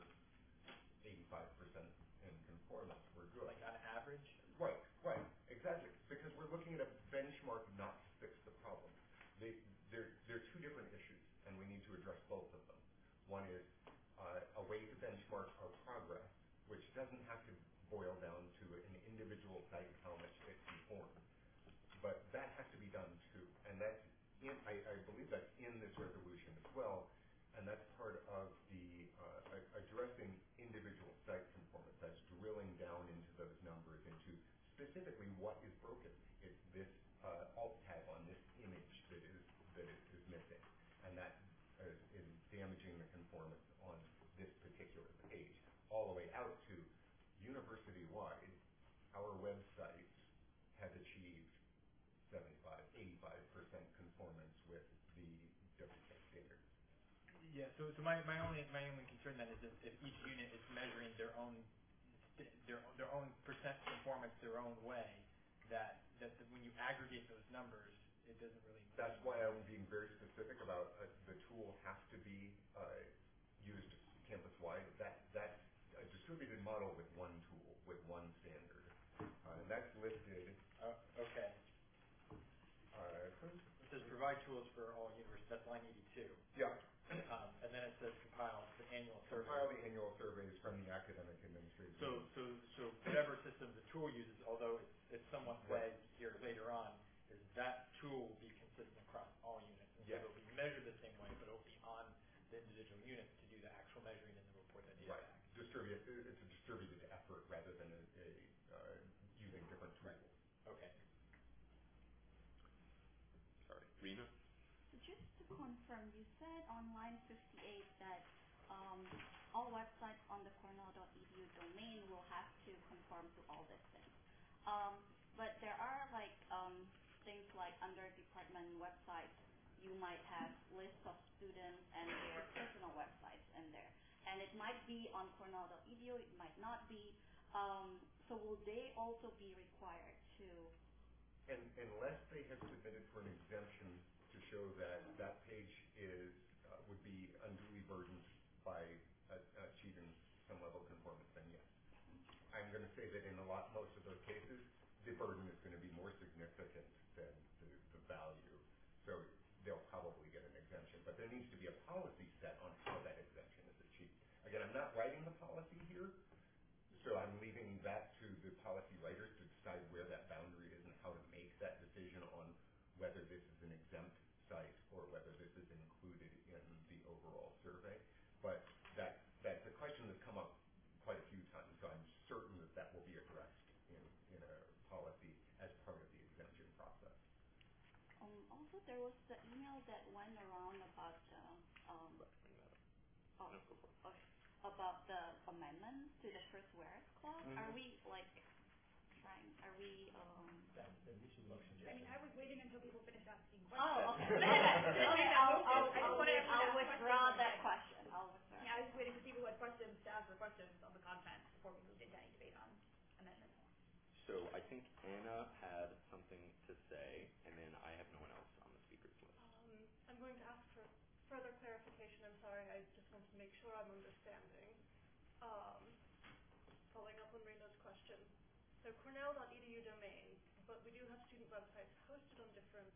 85% in conformance. We're good. Like on average? Right, exactly. Because we're looking at a benchmark not to fix the problem. They're two different issues, and we need to address both of them. One is a way to benchmark our progress, which doesn't have to boil down to an individual site and how much it conforms. But that has to be done too, and that's I believe that's in this resolution as well, and that's part of the addressing specifically what is broken. It's this alt tag on this image that is missing, and that is damaging the conformance on this particular page, all the way out to university-wide. Our websites have achieved 85% conformance with the WCAG standards. Yeah. So my only concern then is if each unit is measuring their own percent conformance their own way, that when you aggregate those numbers, it doesn't really. That's why I'm being very specific about the tool has to be used campus-wide. That's a distributed model with one tool, with one standard, and that's listed. Okay. It says provide tools for all universities. That's line 82. Yeah. And then it says compile the annual survey. Compile the annual surveys from the academic administration. So whatever system the tool uses, although it's somewhat vague here later on, is that tool will be consistent across all units. And yes. So it'll be measured the same way, but it'll be on the individual units to do the actual measuring and the report that data right. back. It's a distributed effort rather than using different tools. Okay. Sorry, Rena? Just to confirm, you said on line 58 that all websites on the cornell.edu domain will have to conform to all these things. But there are things like under department websites, you might have lists of students and their personal websites in there. And it might be on cornell.edu, it might not be. So will they also be required to? And unless they have submitted for an exemption to show that that page would be unduly burdened by achieving some level of conformance, then yes. I'm going to say that in most of those cases, the burden is going to be more significant than the value. So they'll probably get an exemption. But there needs to be a policy set on how that exemption is achieved. Again, I'm not writing the policy here, so I'm leaving that to the policy writers to decide where that boundary is and how to make that decision on whether this is an exempt site or whether this is included in the overall survey. But that's a question that's come up quite a few times, so I'm certain that will be addressed in a policy as part of the exemption process. Also, there was the email that went around about about the amendments to the first whereas clause. Mm-hmm. Are we I mean, I was waiting until people finished asking questions. Oh, okay. Okay, I'll withdraw that question. Yeah, I was waiting for people who had questions to ask their questions on the content before we moved into any debate on amendments. So I think Anna had something to say, and then I have no one else on the speakers list. I'm going to ask for further clarification. I'm sorry, I just want to make sure I'm understanding. Following up on Rena's question. So cornell.edu domain, but we do have student websites hosted on different,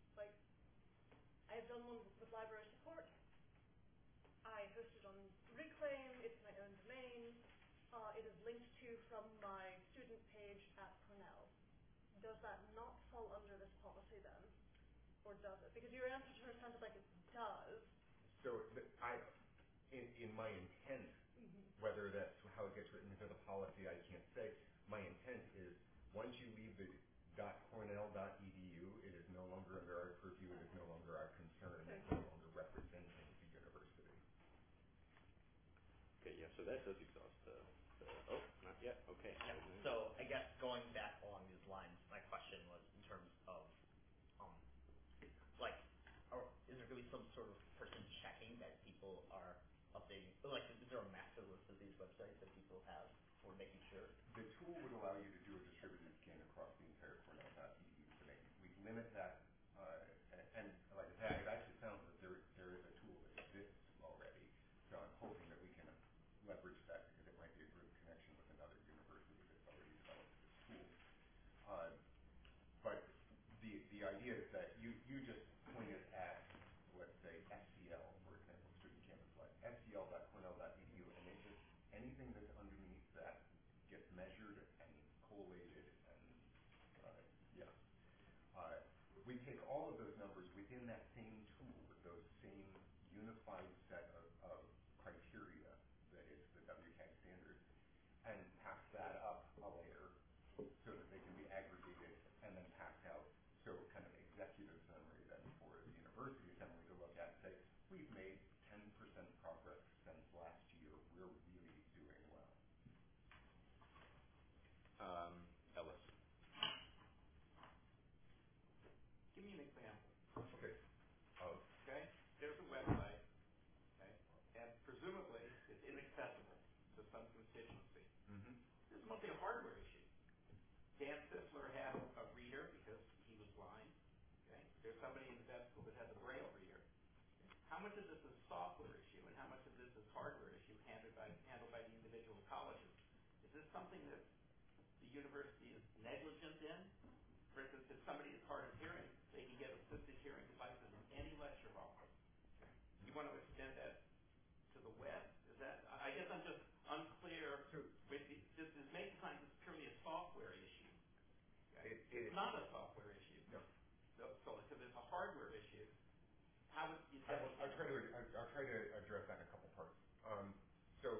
I have done one with library support. I hosted on Reclaim, it's my own domain. It is linked to from my student page at Cornell. Does that not fall under this policy then? Or does it? Because your answer to her sounded like it does. So in my intent, whether that's how it gets written into the policy, I can't say. My intent is once you leave the .cornell.edu, it is no longer under our purview, it is no longer our concern, it's no longer representing the university. Okay, yeah, so that does exhaust the not yet, okay. Yeah, so I guess going back along these lines, my question was in terms of, is there going to be some sort of person checking that people are updating? Is there a master list of these websites that people have for making sure? The tool would allow you to do a distributed scan across the entire Cornell.edu domain. We limit that, and like I said, it actually sounds that there is a tool that exists already. So I'm hoping that we can leverage that because it might be a good connection with another university that's already developed this tool. But the idea is that you just pointed at, let's say, SCL, for example, Student Campus Live, SCL.cornell.edu, and it's just anything that's underneath that gets measured and collated and we take all of those numbers within that same tool with those same unified set of criteria that is the WCAG standards and pass that up a layer so that they can be was mostly a hardware issue. Dan Sisler had a reader because he was blind. Okay? There's somebody in the vet school that has a Braille reader. How much of this is a software issue and how much of this is hardware issue handled by the individual colleges? Is this something that the university is negligent in? For instance, if somebody is hard of hearing, they can get assisted hearing devices in any lecture hall. You want to extend that to the web? Is that? I guess I'm just unclear. With this is making science is purely a software issue. Okay? It's not a software issue. No. So because it's a hardware issue, how would you say? I'll try to address that in a couple parts. So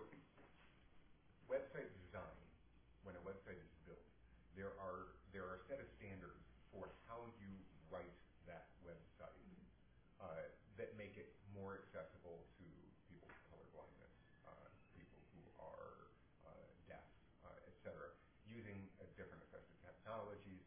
website design, when a website is built, there are a set of standards for how you write that website that make it more accessible to people with colorblindness, people who are deaf, etc., using different assistive technologies.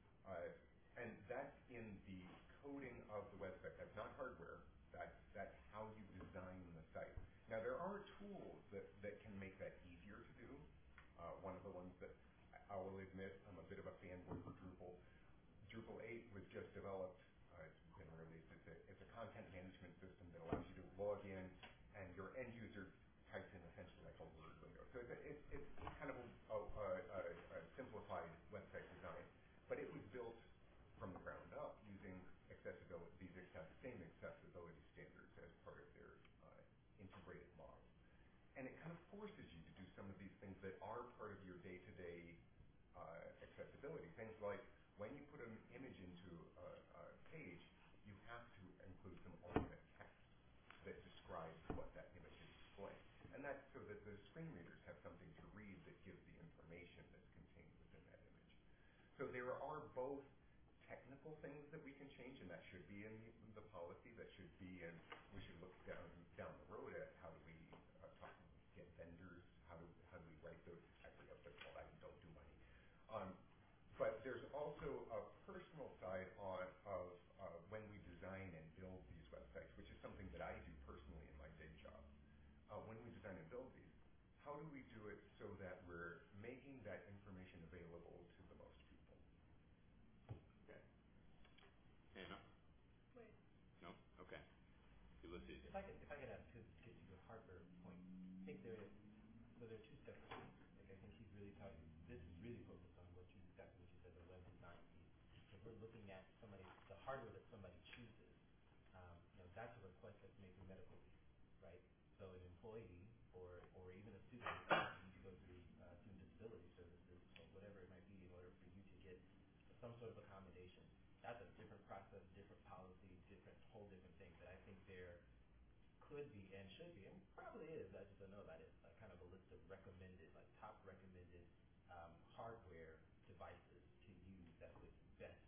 And that's in the coding of the website. That's not hardware. That's how you design the site. Now, there are tools that can make that easier to do. One of the ones that I will admit I'm a bit of a fanboy for Drupal. Drupal 8 was just developed. It's been released. It's a content management system that allows you to log in, and your end user types in essentially like a Word window. So it's kind of a simplified website design, but it was built from the ground up using these same accessibility standards as part of their integrated model. And it kind of forces you to do some of these things that are part of your day-to-day accessibility. Things like when you put an image into a page, you have to include some alternate text that describes what that image is displaying. And that's so that the screen readers have something to read that gives the information that's contained within that image. So there are both technical things that we can change, and that should be in the policy. That should be, and we should look down the road at how do we get vendors, how do we write those. I forget what they're called. I don't do money. But there's also a personal side of when we design and build these websites, which is something that I do personally in my day job. When we design and build these, how do we do it so that we're making that information available to the most people? Okay. Anna? Wait. No? Okay. Ulysses. If I could add to get to your hardware point, I think there are two separate things. Like I think he's really talking. This is really focused on exactly what you said, the web design piece. If we're looking at the hardware that somebody chooses, that's a request that's made through medical leave, right? So an employee or even a student need to go through student disability services or whatever it might be in order for you to get some sort of accommodation. That's a different process, different policy, whole different thing that I think there could be and should be, and probably is, I just don't know about it, kind of a list of recommended, like top recommended hardware devices to use that would best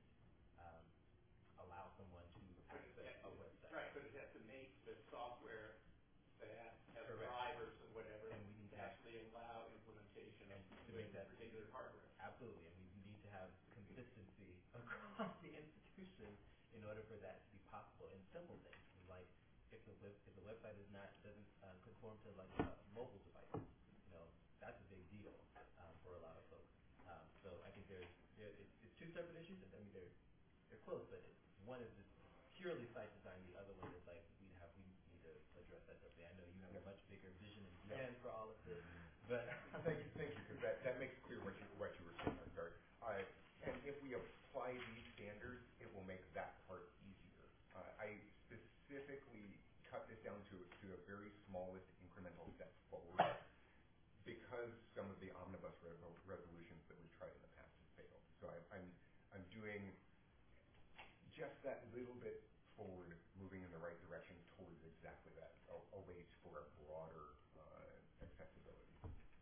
allow someone to access a website. Right, but it has to make the software that has Correct. drivers and whatever and we need to actually allow implementation of to make that particular hardware. Absolutely, and we need to have consistency across the institution in order for that to be possible. And simple things like if the website doesn't conform to like mobile devices, that's a big deal for a lot of folks. So I think it's two separate issues. I mean they're close, but one is just purely site design. The other one is like we need to address that separately. I know you have a much bigger vision and plan for all of this, but thank you, because that makes clear what you were saying. I'm sorry. And if we apply these standards, it will make that part easier. I specifically cut this down to a very smallest incremental step forward because some of the omnibus resolutions that we've tried in the past have failed. So I'm doing just that little bit forward, moving in the right direction towards exactly that, a way for a broader accessibility.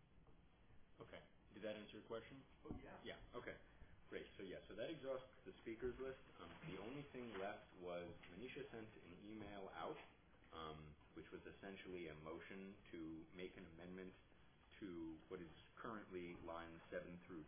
Okay. Did that answer your question? Oh, yeah. Yeah. Okay. Great. So that exhausts the speakers list. The only thing left was Manisha sent an email out, which was essentially a motion to make an amendment to what is currently lines 7 through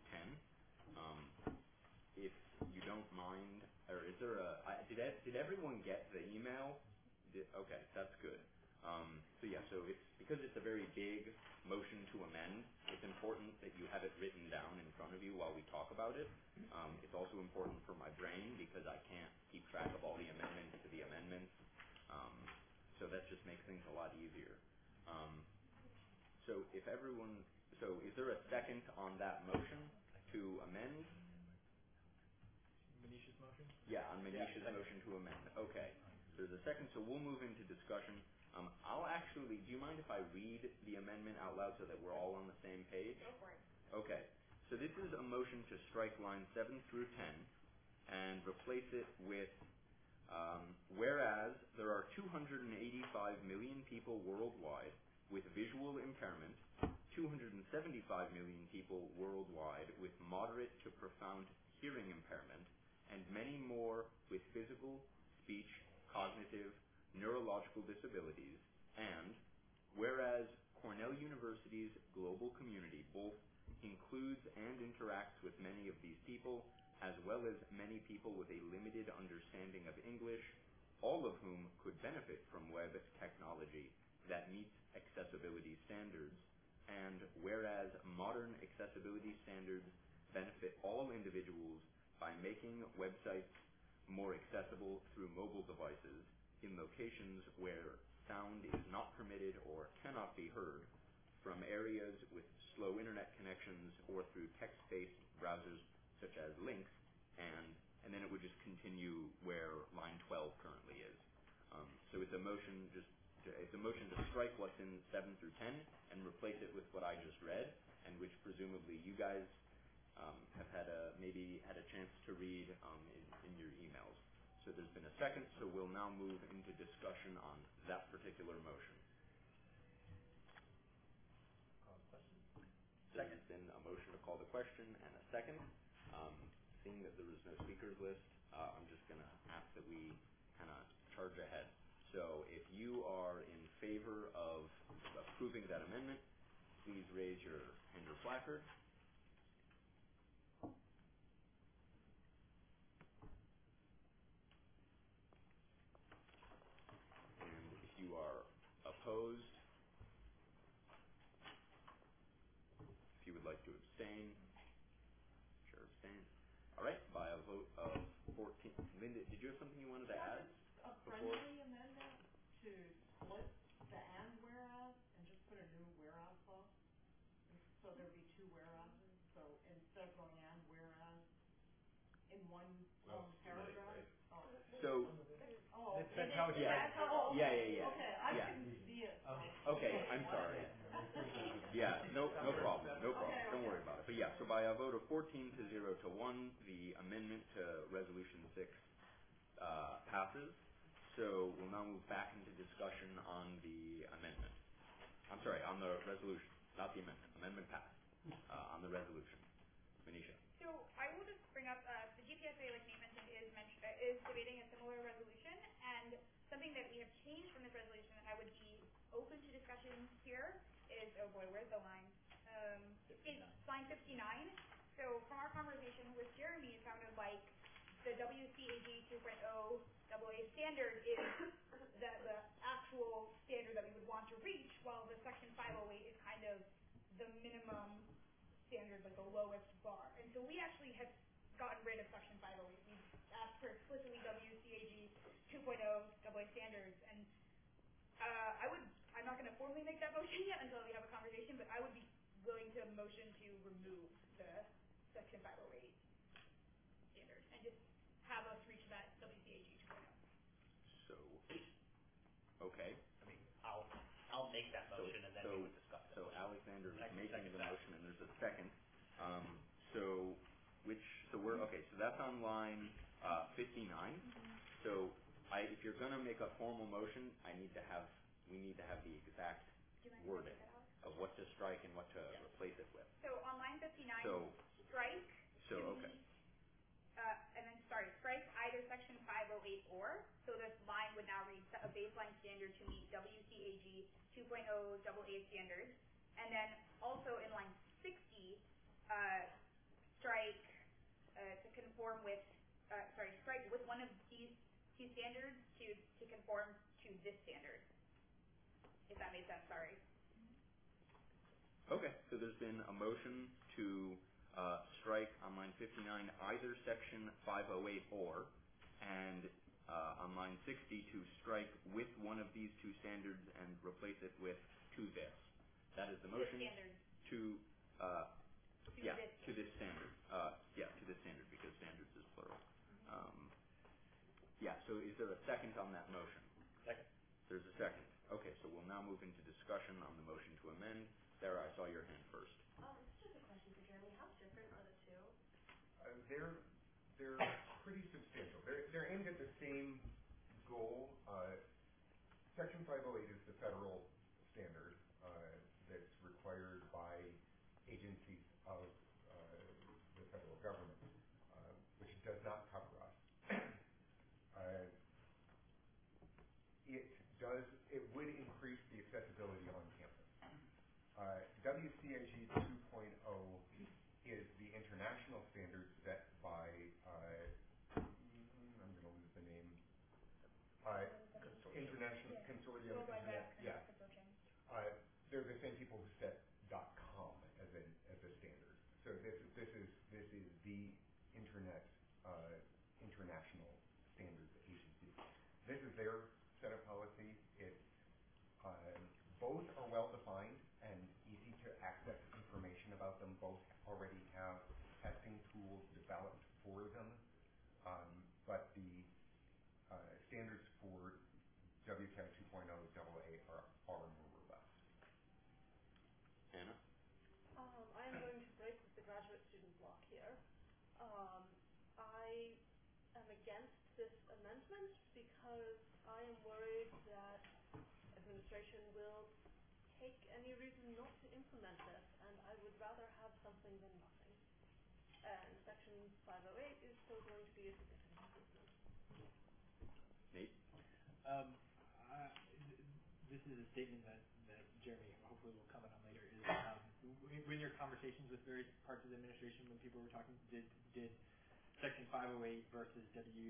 10. If you don't mind, or is there did everyone get the email? Okay, that's good. So it's because it's a very big motion to amend, it's important that you have it written down in front of you while we talk about it. It's also important for my brain because I can't keep track of all the amendments to the amendments. So that just makes things a lot easier. So is there a second on that motion to amend? Manisha's motion? Yeah, on Manisha's motion to amend. Okay. So there's a second, so we'll move into discussion. Do you mind if I read the amendment out loud so that we're all on the same page? Go for it. Okay. So this is a motion to strike lines 7 through 10 and replace it with, whereas there are 285 million people worldwide with visual impairment, 275 million people worldwide with moderate to profound hearing impairment, and many more with physical, speech, cognitive, neurological disabilities, and whereas Cornell University's global community both includes and interacts with many of these people, as well as many people with a limited understanding of English, all of whom could benefit from web technology that meets accessibility standards, and whereas modern accessibility standards benefit all individuals by making websites more accessible through mobile devices in locations where sound is not permitted or cannot be heard, from areas with slow internet connections or through text-based browsers such as Lynx, and then it would just continue where line 12 currently is. So it's a motion to strike what's in 7 through 10 and replace it with what I just read, and which presumably you guys have maybe had a chance to read in your emails. So there's been a second, so we'll now move into discussion on that particular motion. Call the question. There's been a motion to call the question and a second. Seeing that there was no speakers list, I'm just going to ask that we kind of charge ahead. So if you are in favor of approving that amendment, please raise your hand or placard. And if you are opposed, if you would like to abstain, sure, abstain. All right, by a vote of 14. Linda, did you have something you wanted to add? A friendly amendment to split the and whereas and just put a new whereas clause. So there'd be two whereases. So instead of going and whereas in one long paragraph. Right. Oh. So. That's how it's yeah. Yeah. Okay, I yeah. couldn't see it. So. Okay, I'm sorry. Yeah, no problem. Okay. Don't worry about it. But yeah, so by a vote of 14-0 to 1, the amendment to Resolution 6 passes. So we'll now move back into discussion on the amendment. I'm sorry, on the resolution, not the amendment. Amendment passed. On the resolution. Manisha. So I will just bring up the GPSA, like Nate mentioned, is debating a similar resolution, and something that we have changed from this resolution that I would be open to discussion here is, oh boy, where's the line? It's line 59. So from our conversation with Jeremy, it sounded like the WCAG 2.0 AA standard is the actual standard that we would want to reach, while the Section 508 is kind of the minimum standard, like the lowest bar. And so we actually have gotten rid of Section 508. We asked for explicitly WCAG 2.0 AA standards, and I'm not going to formally make that motion yet until we have a conversation, but I would be willing to motion to remove the Section 508 standard and just have us reach that WCAG 2.0. So, okay. I mean, I'll make that motion and then we would discuss it. So Alexander is making the motion and there's a second. So that's on line 59. So if you're going to make a formal motion, we need to have the exact wording of what to strike and what to replace it with. So on line 59, strike. So okay. Strike either Section 508 or, so this line would now read a baseline standard to meet WCAG 2.0 AA standards. And then also in line 60, strike to conform with, strike with one of these two standards to conform to this standard. if that made sense, sorry. Okay, so there's been a motion to strike on line 59 either section 508 or, and on line 60 to strike with one of these two standards and replace it with to this. That is the motion to this standard. To this standard because standards is plural. So is there a second on that motion? Second. There's a second. Okay, so we'll now move into discussion on the motion to amend. Sarah, I saw your hand first. This is just a question for Jeremy. How different are the two? They're pretty substantial. They're aimed at the same goal. Section 508 is the federal standard that's required by agencies of the federal government, which does not cover us. It would increase the accessibility on campus. WCAG 2.0 is the international standard set by, I'm going to lose the name, International Consortium of Internet. Yeah. They're the same people who set .com as a standard. So this is the Internet International Standards Agency. This is their set of policies. Both are well defined and easy to access information about them. Both already have testing tools developed for them, but the standards for WCAG 2.0 AA are more robust. Anna? I am going to break with the graduate student block here. I am against this amendment because I am worried that administration will take any reason not to implement this, and I would rather have something than nothing. And Section 508 is still going to be a significant improvement. Nate? This is a statement that Jeremy hopefully will comment on later. Is when your conversations with various parts of the administration, when people were talking, did Section 508 versus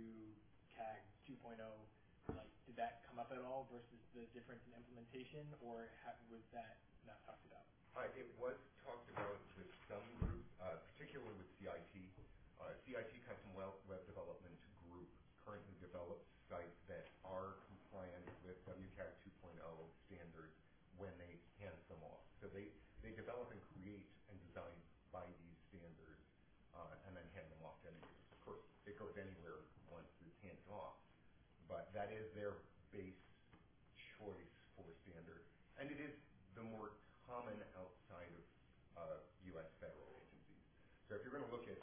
WCAG 2.0, did that come up at all versus the difference in implementation, or was that not talked about? It was talked about with some groups, particularly with CIT. CIT Custom Web Development Group currently develops sites that are compliant with WCAG 2.0 standards when they hand them off. So they develop and create and design by these standards and then hand them off to end users. Of course, it goes anywhere once it's handed off, but that is their base choice for standard. And it is the more common outside of U.S. federal agencies. So if you're going to look at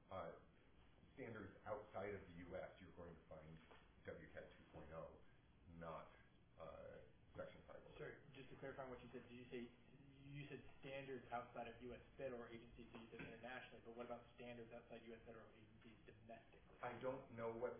standards outside of the U.S., you're going to find WCAG 2.0, not Section 508. Sorry, just to clarify what you said, you said standards outside of U.S. federal agencies, so you said internationally, but what about standards outside U.S. federal agencies domestically? I don't know what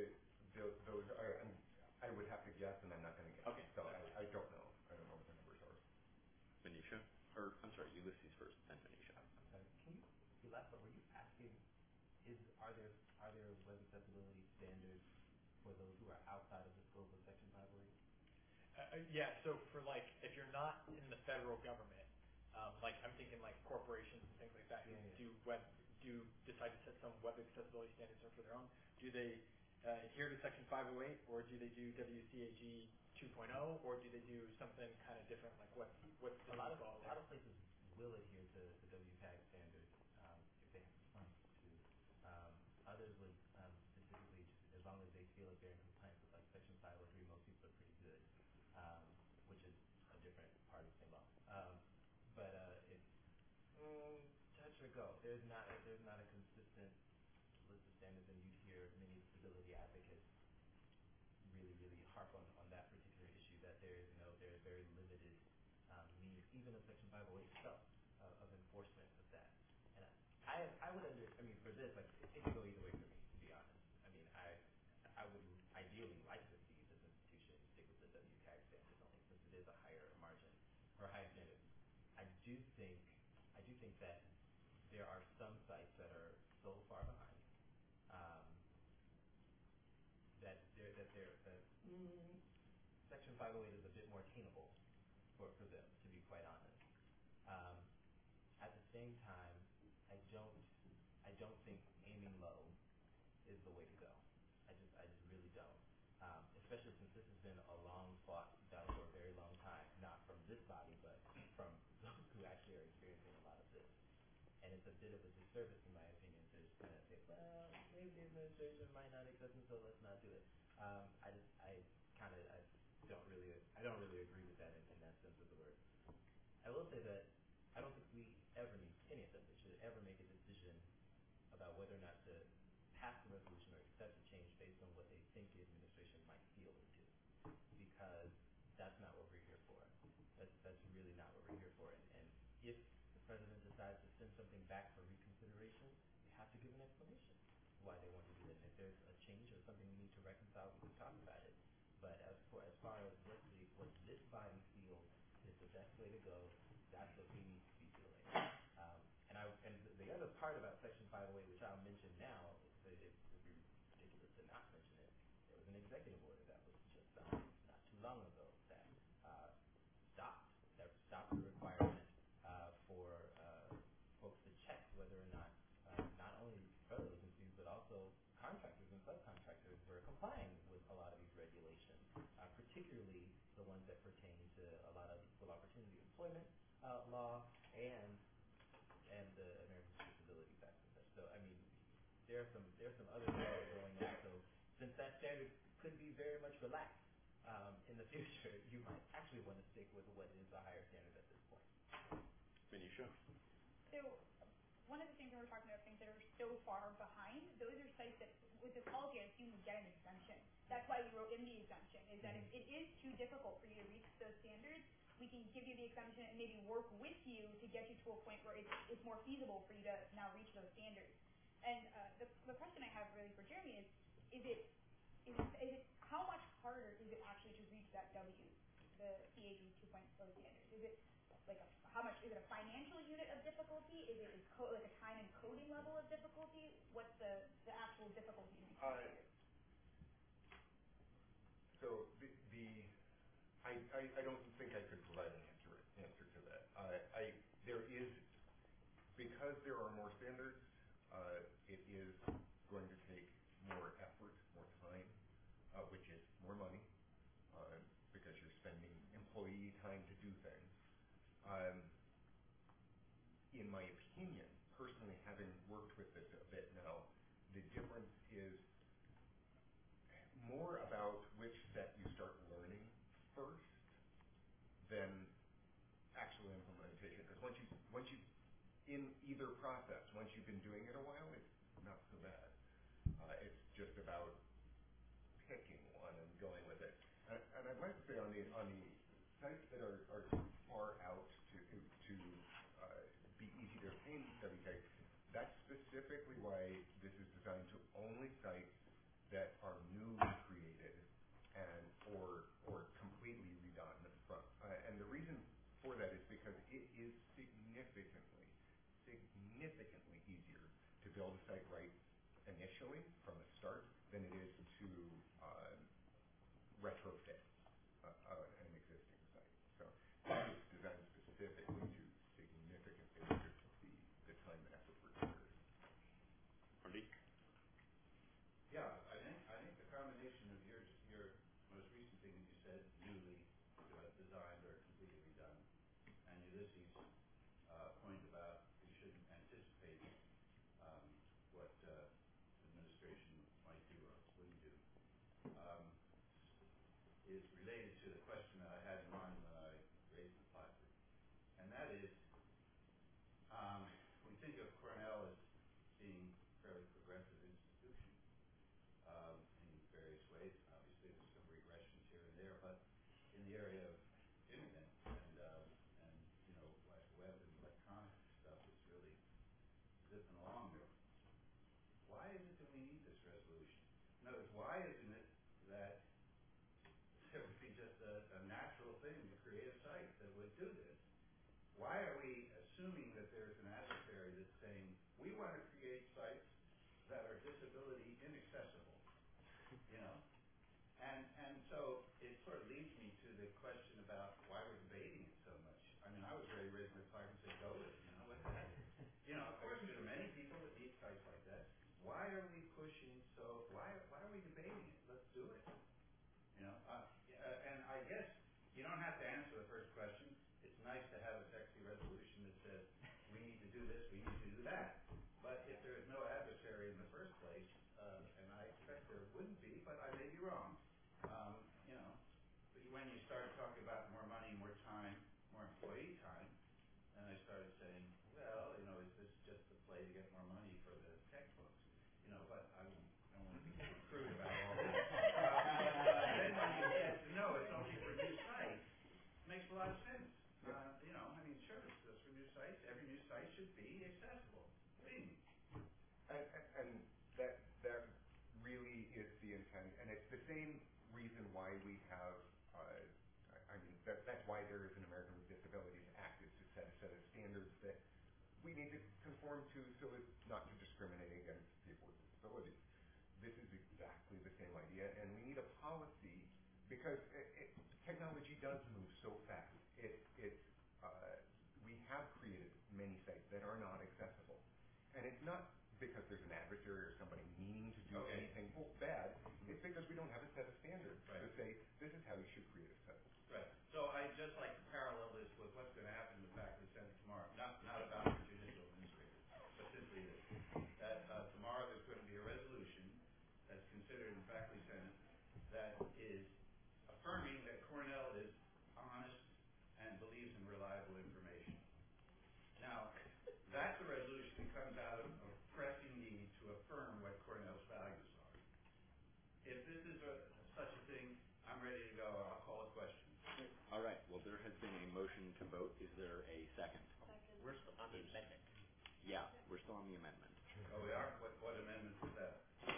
those are. I would have to guess, and I'm not going to guess. Okay. So I don't know. I don't know what the numbers are. Manisha? Or, I'm sorry, Ulysses first, then Manisha. I'm sorry. Can you elaborate? Were you asking, are there web accessibility standards for those who are outside of the scope of Section 508? Yeah, so for if you're not in the federal government, I'm thinking corporations and things like that do decide to set some web accessibility standards for their own. Do they adhere to Section 508, or do they do WCAG 2.0, or do they do something kind of different? What's the a lot of places will adhere to the WCAG standards if they have the funds to. Others would specifically, just as long as they feel like they're in compliance with Section 503, most people are pretty good, which is a different part of the same law. But it's touch or go. There's not a consistent list of standards, and you'd hear many disability advocates really, really harp on that particular issue, that there is very limited means, even of Section 508 itself, of enforcement of that. And I would for this, it could go either way for me, to be honest. I would ideally like to see this institution stick with the WCAG standards only, since it is a higher margin or higher standard. I do think that there are some sites that are so far behind that Section 508 is a bit more attainable for them, to be quite honest. At the same time, I don't think aiming low is the way to go. I just really don't. Especially since this has been a long fought battle for a very long time, not from this body, but from those who actually are experiencing a lot of this. And it's a bit of a disservice, in my opinion, to just kind of say, well, maybe the administration might not accept them, so let's not do it. I don't really agree with that in that sense of the word. I will say that I don't think we ever need, any of them, should ever make a decision about whether or not to pass the resolution or accept the change based on what they think the administration might feel into, because that's not what we're here for. That's really not what we're here for. And if the president decides to send something back for reconsideration, they have to give an explanation why they want to do it. And if there's a change or something we need to reconcile, we can talk about it. But as far as what this body feels is the best way to go, that's what we need to be feeling. And the other part about Section 508, which I'll mention now, it would be ridiculous to not mention it. There was an executive order that was just signed not too long ago that stopped the requirement for folks to check whether or not only federal agencies but also contractors and subcontractors were complying with a lot of these regulations, particularly the ones that pertain to a lot of equal opportunity employment law and the Americans with Disabilities Act. So I mean, there are some other things going on. So since that standard could be very much relaxed in the future, you might actually want to stick with what is a higher standard at this point. Manisha? So one of the things when we're talking about things that are so far behind, those are sites that with this policy I assume would get an exemption. That's why we wrote in the exemption, is that if it is too difficult for you to reach those standards, we can give you the exemption and maybe work with you to get you to a point where it's more feasible for you to now reach those standards. And the question I have really for Jeremy is it how much harder is it actually to reach that W, the CAG 2.0 standard? Is it like how much is it a financial unit of difficulty? Is it like a time and coding level of difficulty? What's the actual difficulty? So I don't think I could provide an answer to that. There is, because there are more standards, it is going to take more effort, more time, which is more money, because you're spending employee time to do things. In my opinion, personally, having worked with this a bit now, the difference is more about which set you start learning first than actual implementation. Because once you in either process, once you've been doing it a while, it's not so bad. It's just about picking one and going with it. And I'd like to say on the sites that are too far out to be easy to obtain WCAG, that's specifically why this is designed to only sites that are newly created and or completely redone from. And the reason for that is because it is significantly easier to build a site right initially from the start than it is to retrofit an existing site. So it's designed specifically to significantly reduce the time and effort required. Andy? Yeah, I think the combination of your most recent thing that you said, newly designed or completely redone, and Ulysses' point about you shouldn't anticipate what administration might do or wouldn't do, is related to the question that I had in mind when I raised the platform. And that is, we think of Cornell as being a fairly progressive institution in various ways. Obviously, there's some regressions here and there, but in the area of internet and web and electronic stuff, it's really zipping along there. Why is it that we need this resolution? In other words, why isn't it that it would be just a natural thing to create a site that would do this? Why are we assuming that there's an adversary that's saying, we want to create sites that are disability inaccessible? And so it sort of leads me to the question about why we're debating it You don't have to answer the first question. It's nice to have a sexy resolution that says, we need to do this, we need to do that. But if there is no adversary in the first place, and I expect there wouldn't be, but I may be wrong, you know, when you start talking about more money, more time, more employee time, and I started saying, well, you know, is this just a play to get more money for the textbooks? You know, but I don't want to be too crude about all that. Then when you said, no, it's only for new sites, it makes a lot of sense. You know, I mean, sure, it's just for new sites. Every new site should be accessible. Bing. And that really is the intent, and it's the same reason why we have, I mean, that's why there is an American with Disabilities Act, is to set a set of standards that we need to conform to so as not to discriminate against people with disabilities. This is exactly the same idea, and we need a policy because technology does move so fast. We have created many sites that are not accessible, and it's not because there's an adversary or somebody meaning to do anything bad. It's because we don't have a set of standards to say this is how you should create a site. Right. So I just like to parallel this with what's going to happen in the faculty senate tomorrow. Not about the judicial administrator, but simply this: that tomorrow there's going to be a resolution that's considered in the faculty senate that is affirming that Cornell is honest and believes in reliable information. Now, that's a resolution that comes out of a pressing need to affirm what Cornell's values are. If this is such a thing, I'm ready to go. I'll call a question. All right. Well, there has been a motion to vote. Is there a second? Second. We're still on the amendment. Yeah, we're still on the amendment. Oh, we are? What amendment is that?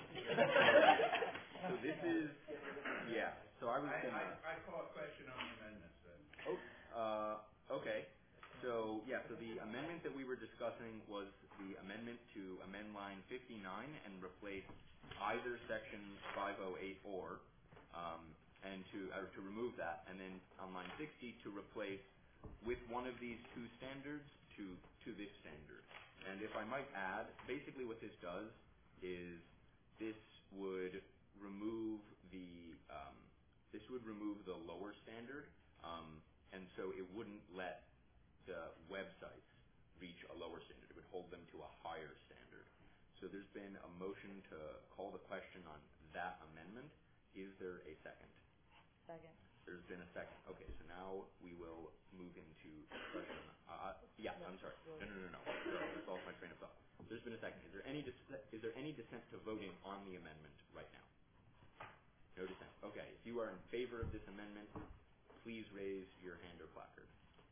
So this is, yeah. So I was going to... I call a question on the amendments then. Oh, okay. So, yeah, so the amendment that we were discussing was the amendment to amend line 59 and replace either section 508 or, and to remove that, and then on line 60 to replace with one of these two standards to this standard. And if I might add, basically what this does is this would remove the lower standard, and so it wouldn't let the websites reach a lower standard. It would hold them to a higher standard. So there's been a motion to call the question on that amendment. Is there a second? Second. There's been a second. Okay, so now we will move into discussion. Yeah, I'm sorry. No. Sorry, I lost my train of thought. There's been a second. Is there any dissent to voting on the amendment right now? No dissent. Okay, if you are in favor of this amendment, please raise your hand or placard.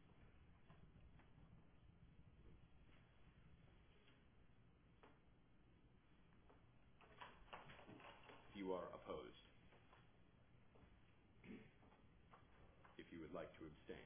If you are opposed. If you would like to abstain.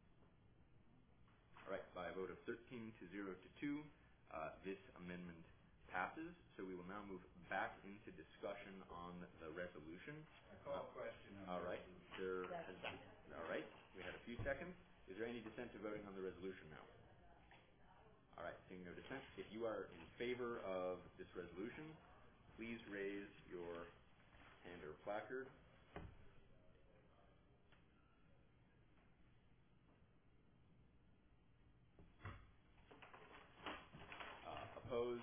All right, by a vote of 13 to 0 to 2, this amendment passes. So we will now move back into discussion on the resolution. I call a question on all right. All right, we had a few seconds. Is there any dissent to voting on the resolution now? All right, seeing no dissent. If you are in favor of this resolution, please raise your hand or placard. Opposed?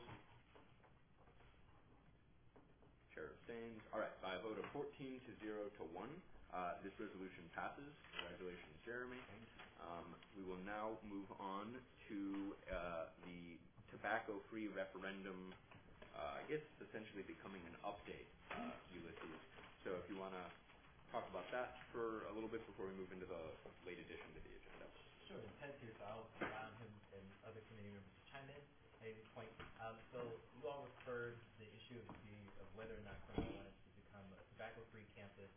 Chair abstains. All right, by a vote of 14 to 0 to 1, this resolution passes. Congratulations, Jeremy. We will now move on to the tobacco-free referendum, I guess essentially becoming an update, Ulysses. So if you want to talk about that for a little bit before we move into the late addition to the agenda. Sure. Ted's here, so I'll allow him and other committee members to chime in at any point. So you all referred the issue of whether or not Cornell wanted to become a tobacco-free campus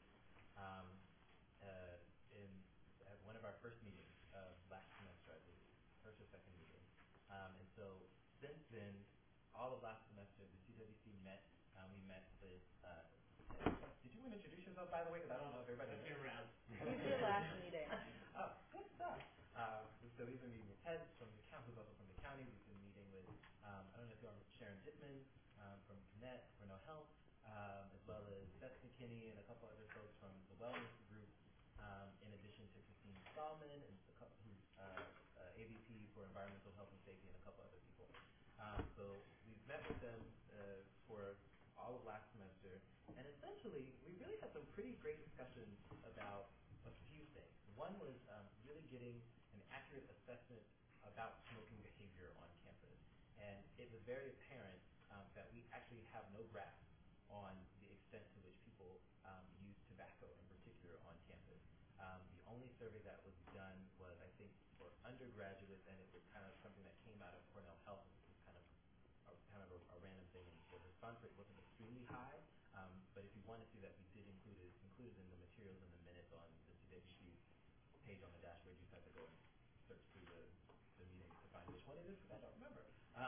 at one of our first meetings last semester, I believe, first or second meeting. And so since then, all of last semester, the CWC met. We met with. Did you want to introduce yourself, by the way? Because I don't know if everybody was around. Who's your last meeting? Oh, good stuff. So we've been meeting with Ted from the council, also from the county. We've been meeting with, I don't know if you all remember Sharon Dittman from Connect, Cornell Health, as well as Beth McKinney and a couple other folks from the wellness group, in addition to So we've met with them for all of last semester, and essentially we really had some pretty great discussions about a few things. One was really getting an accurate assessment about smoking behavior on campus, and it was very apparent that we actually have no grasp on the extent to which people use tobacco in particular on campus. The only survey that was done was, I think, for undergraduates, and it was kind of something that came out of Cornell Health. It was kind of a random thing, and the response rate wasn't extremely high. But if you want to see that, we did include it in the materials in the minutes on the CWC page on the dashboard. You just have to go and search through the meetings to find which one it is, because I don't remember.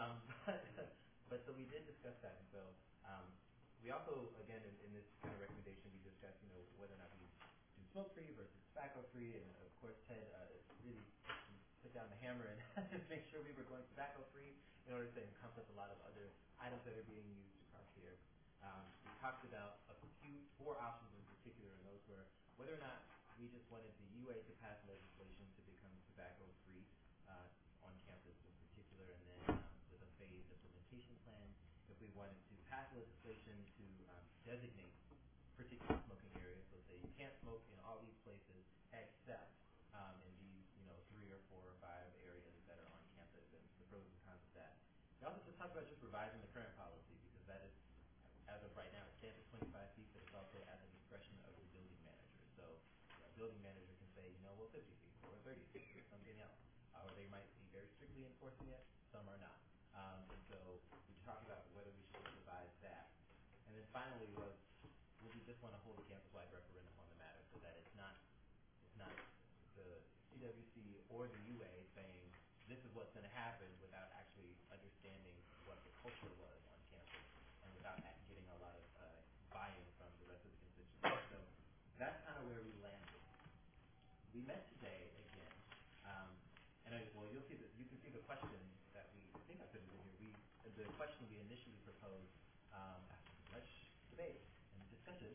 But so we did discuss that, and so we also, again, in this kind of recommendation, we discussed, whether or not we do smoke-free versus tobacco-free, and of course, Ted really put down the hammer and make sure we were going tobacco-free in order to encompass a lot of other items that are being used across here. We talked about four options in particular, and those were whether or not we just wanted the UA to pass legislation to become tobacco-free on campus in particular, and then with a phased implementation plan. If we wanted to pass legislation to designate particular smoking areas, so say you can't smoke in all these places except in these 3 or 4 or 5 areas that are on campus, and the pros and cons of that. We also just talked about just revising the current policy, because that is, as of right now, it stands at 25 feet, but it's also at the discretion of the building manager. So a building manager can say, 50 feet or 30 feet or something else. Or they might be very strictly enforcing it, some are not. And so we talked about whether we should revise that. And then finally was, would we just want to hold a campus-wide referendum on the matter, so that it's not the CWC or the UA saying this is what's going to happen without actually understanding what the culture was on campus, and without getting a lot of buy-in from the rest of the constituents. So that's kind of where we landed. We met today again, and you can see the question that I think I put it in here. The question we initially proposed after much debate and discussion,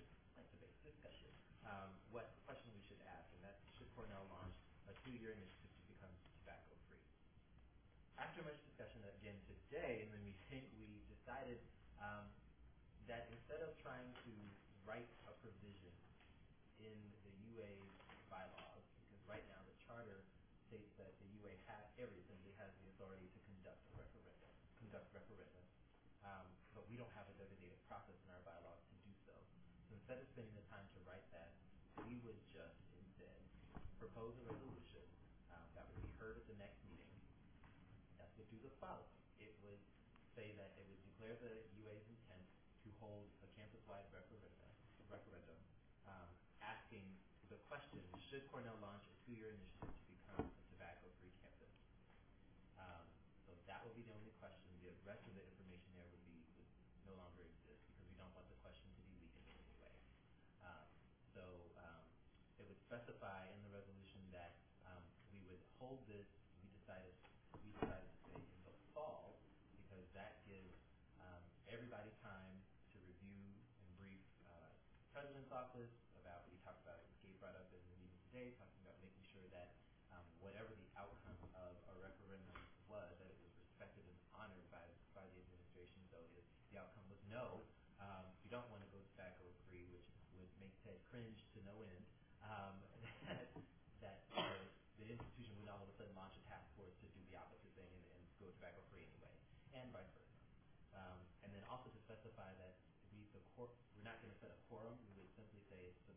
what question we should ask, and that's, should Cornell launch a 2-year initiative to become tobacco-free? After much discussion again today in the meeting, we decided that instead of trying to write a provision in the UA's bylaws, because right now the charter states that the UA simply has the authority to conduct referendum, but we don't have a designated process in our bylaws to do so. So instead of spending the time to write that, we would just instead propose a resolution that would be heard at the next meeting that would do the following. It would say that it would declare the UA's intent to hold a campus-wide referendum asking the question, should Cornell launch a 2-year initiative to become a tobacco-free campus? So that would be the only question. The rest of the information there would no longer exist, because we don't want the question to be leaked in any way. So it would specify in the resolution that we would hold this. We decided to say in the fall, because that gives everybody time to review and brief the President's office about. We talked about it. Gabe brought up in the meeting today, talking about making sure that whatever the outcome of a referendum was, that it was respected and honored by the administration. So if the outcome was no, you don't want to go tobacco-free, which would make Ted cringe to no end, that the institution would all of a sudden launch a task force to do the opposite thing and go tobacco-free anyway, and vice versa. And then also to specify that we're not going to set a quorum. We would simply say it's the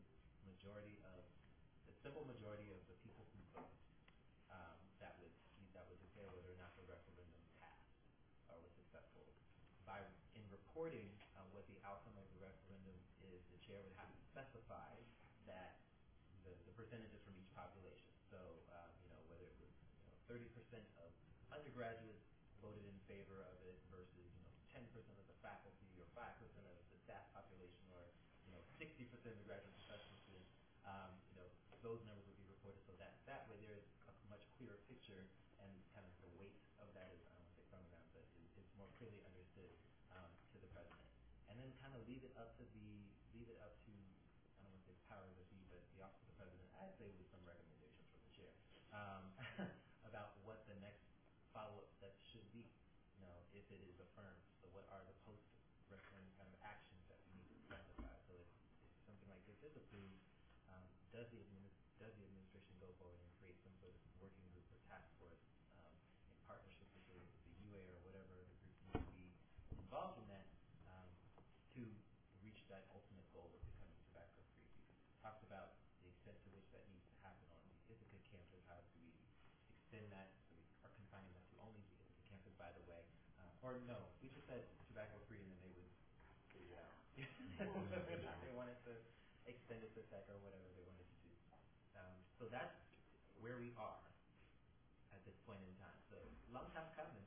simple majority of the people who vote that would declare whether or not the referendum passed or was successful. In reporting what the outcome of the referendum is, the chair would have to specify that the percentages from each population. So whether it was 30% of undergraduates voted in favor of it versus 10% of the faculty, or 5% of the staff population, or 60% of the graduate professional students. Those numbers would be reported, so that way there is a much clearer picture, and kind of the weight of that is, I don't want to say from around, but it's more clearly understood to the president. And then kind of leave it up to I don't want to say the powers that be, but the office of the president, I'd say with some recommendations from the chair about what the next follow-up steps should be. If it is affirmed. So what are the post-referendum kind of actions that we need to specify? So if something like this is approved, does the administration go forward and create some sort of working group or task force in partnership with the UA or whatever the group needs to be involved in that to reach that ultimate goal of becoming tobacco-free? We talked about the extent to which that needs to happen on the Ithaca campus. How do we extend that? So we are confining that to only the Ithaca campus, by the way. Or no, we just said tobacco-free and then they would figure it out. They wanted to extend it to tech or whatever they wanted to do. So that's where we are at this point in time. So long time coming.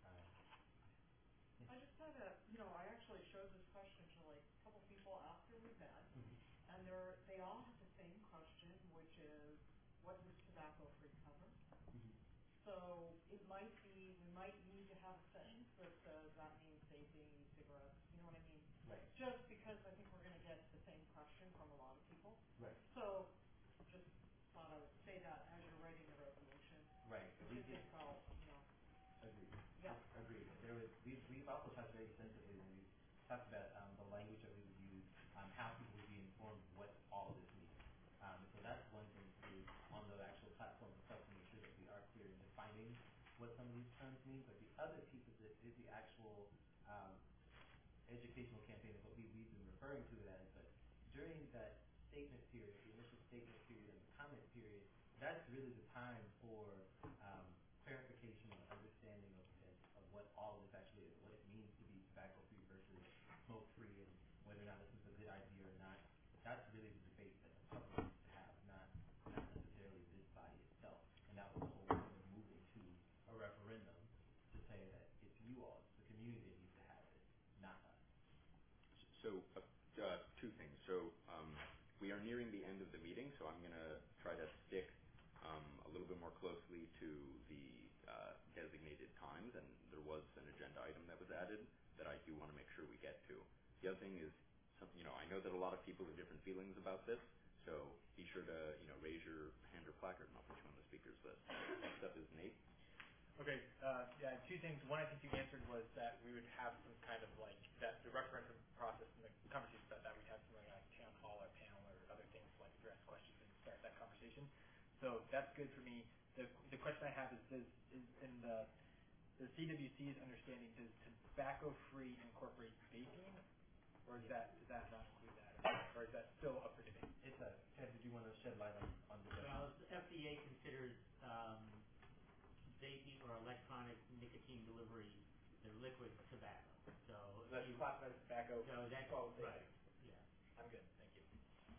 I just had I actually showed this question to like a couple people after we met, and they all have the same question, which is, what does tobacco-free cover? So it might be, we might need to have a sentence that says that means vaping, cigarettes, you know what I mean? Right. Just because I think we're going to get the same question from a lot of people. Right. So just thought I would say that as you're writing the resolution. Right. We think I'll, Agreed. Yeah. Agreed. We've also touched very extensively when we talked about the language that we would use, how people would be informed what all of this means. So that's one thing to do on the actual platform itself to make sure that we are clear in defining what some of these terms mean. But the other piece of it is the actual educational campaign is what we've been referring to it as. But during that statement period, the initial statement period and the comment period, that's really the time for clarification and understanding of what all of this actually is, what it means to be tobacco-free versus smoke-free, and whether or not this is a good idea or not. That's really the debate that the public needs to have, not necessarily this body itself. And that was the whole point of moving to a referendum, to say that it's you all, it's the community that needs to have it, not us. So, two things. So, we are nearing the end of the meeting, so I'm going to try to stick a little bit more closely to the designated times, and there was an agenda item that was added that I do want to make sure we get to. The other thing is, I know that a lot of people have different feelings about this, so be sure to raise your hand or placard, and I'll put you on the speakers list. Next up is Nate. Okay, two things. One I think you answered was that we would have some kind of like, that the referendum process and the conversation about that, we'd have something like town hall or panel or other things to like address questions and start that conversation. So that's good for me. The question I have is in the CWC's understanding, does tobacco-free incorporate vaping, or does that not include that, or is that still up for debate? Ted, did you want to shed light on the Well, the FDA considers vaping or electronic nicotine delivery the liquid tobacco. So that's classified as tobacco. So that's right. Yeah. I'm good. Thank you.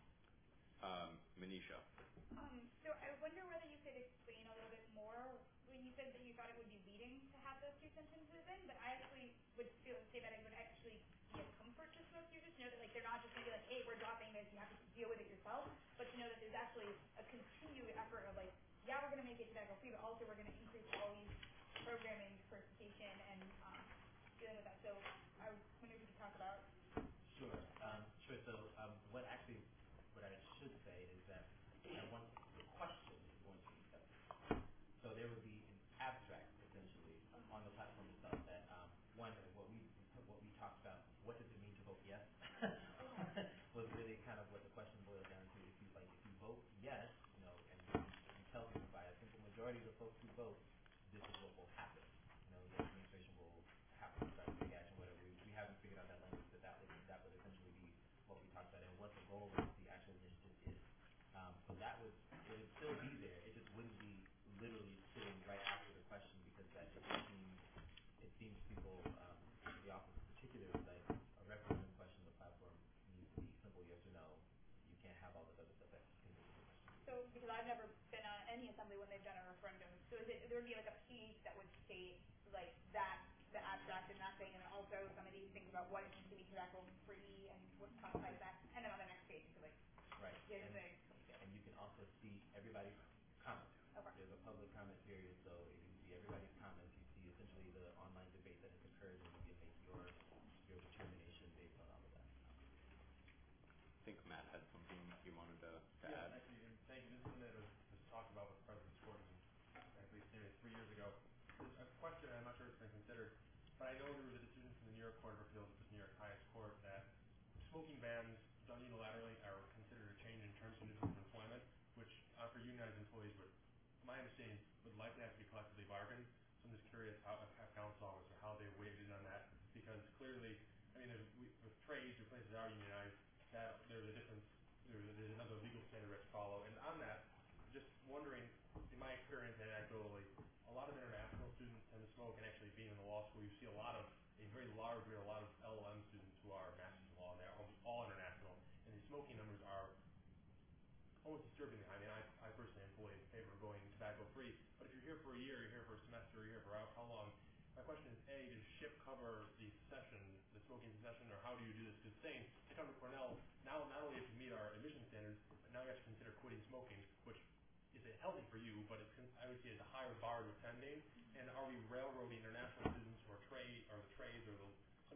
Manisha. So I wonder whether you could explain a little bit more when you said that you thought it would be leading to have those two sentences in, but I actually would say that it would actually be a comfort to smoke users to know that like they're not just going to be like, hey, we're dropping this, you have to deal with it yourself, but to know that there's actually a continued effort of like, yeah, we're going to make it tobacco free, but also we're going to increase all these programming, diversification, and dealing with that. So I was wondering if you could talk about. Sure. So what I should say is that the question is going to be separate. So there would be an abstract, essentially, on the platform itself that what we talked about, what does it mean to vote yes, was really kind of what the question boiled down to. If you vote yes, and you tell people by a simple majority of the folks who vote, this is what will happen. The administration will have to start to take action, whatever. We haven't figured out that language, but that would essentially be what we talked about and what the goal of the actual initiative is. So it would still be there. It just wouldn't be literally sitting right after the question, because that just seems people, the office in particular, is like a referendum question. The platform needs to be simple yes or no. You can't have all this other stuff that can make the question. So because I've never been on any assembly when they've done a referendum, so there would be like a page that would state like that, the abstract and that thing, and then also some of these things about what it means to be tobacco free and what classifies that, and then on the next page you could like right. give the. And you can also see everybody's comments. Okay. There's a public comment period, so you can see everybody's comments. You see essentially the online debate that has occurred, and you can make your determination based on all of that. I think Matt had something you wanted to add. Actually, and thank you. This is something that was talked about with President Gordon, at least nearly 3 years ago. A question, I'm not sure it's been considered, but I know there was a decision from the New York Court of Appeals, the New York highest court, that smoking bans done unilaterally are considered a change in terms and conditions of employment, which for unionized employees would, my understanding, would likely have to be collectively bargained. So I'm just curious how council officer, how they weighed in on that, because clearly, I mean, with trades or places that are unionized, that there's a difference, there's another legal standard to follow. And on that, just wondering, in my experience anecdotally, a lot of international students tend to smoke, and actually being in the law school, you see a very large rate, a lot of LLM students who are masters in law, and they're almost all international, and the smoking numbers are almost disturbingly high. I mean, I personally am fully in favor of going tobacco-free, but if you're here for a year, you're here for a semester, you're here for how long? My question is, A, does SHIP cover the smoking cessation, or how do you do this? Because saying, to come to Cornell, now not only have to meet our admission standards, but now you have to consider quitting smoking, which is healthy for you, but I would say it's a higher bar to attending. And are we railroading international students or the trades or some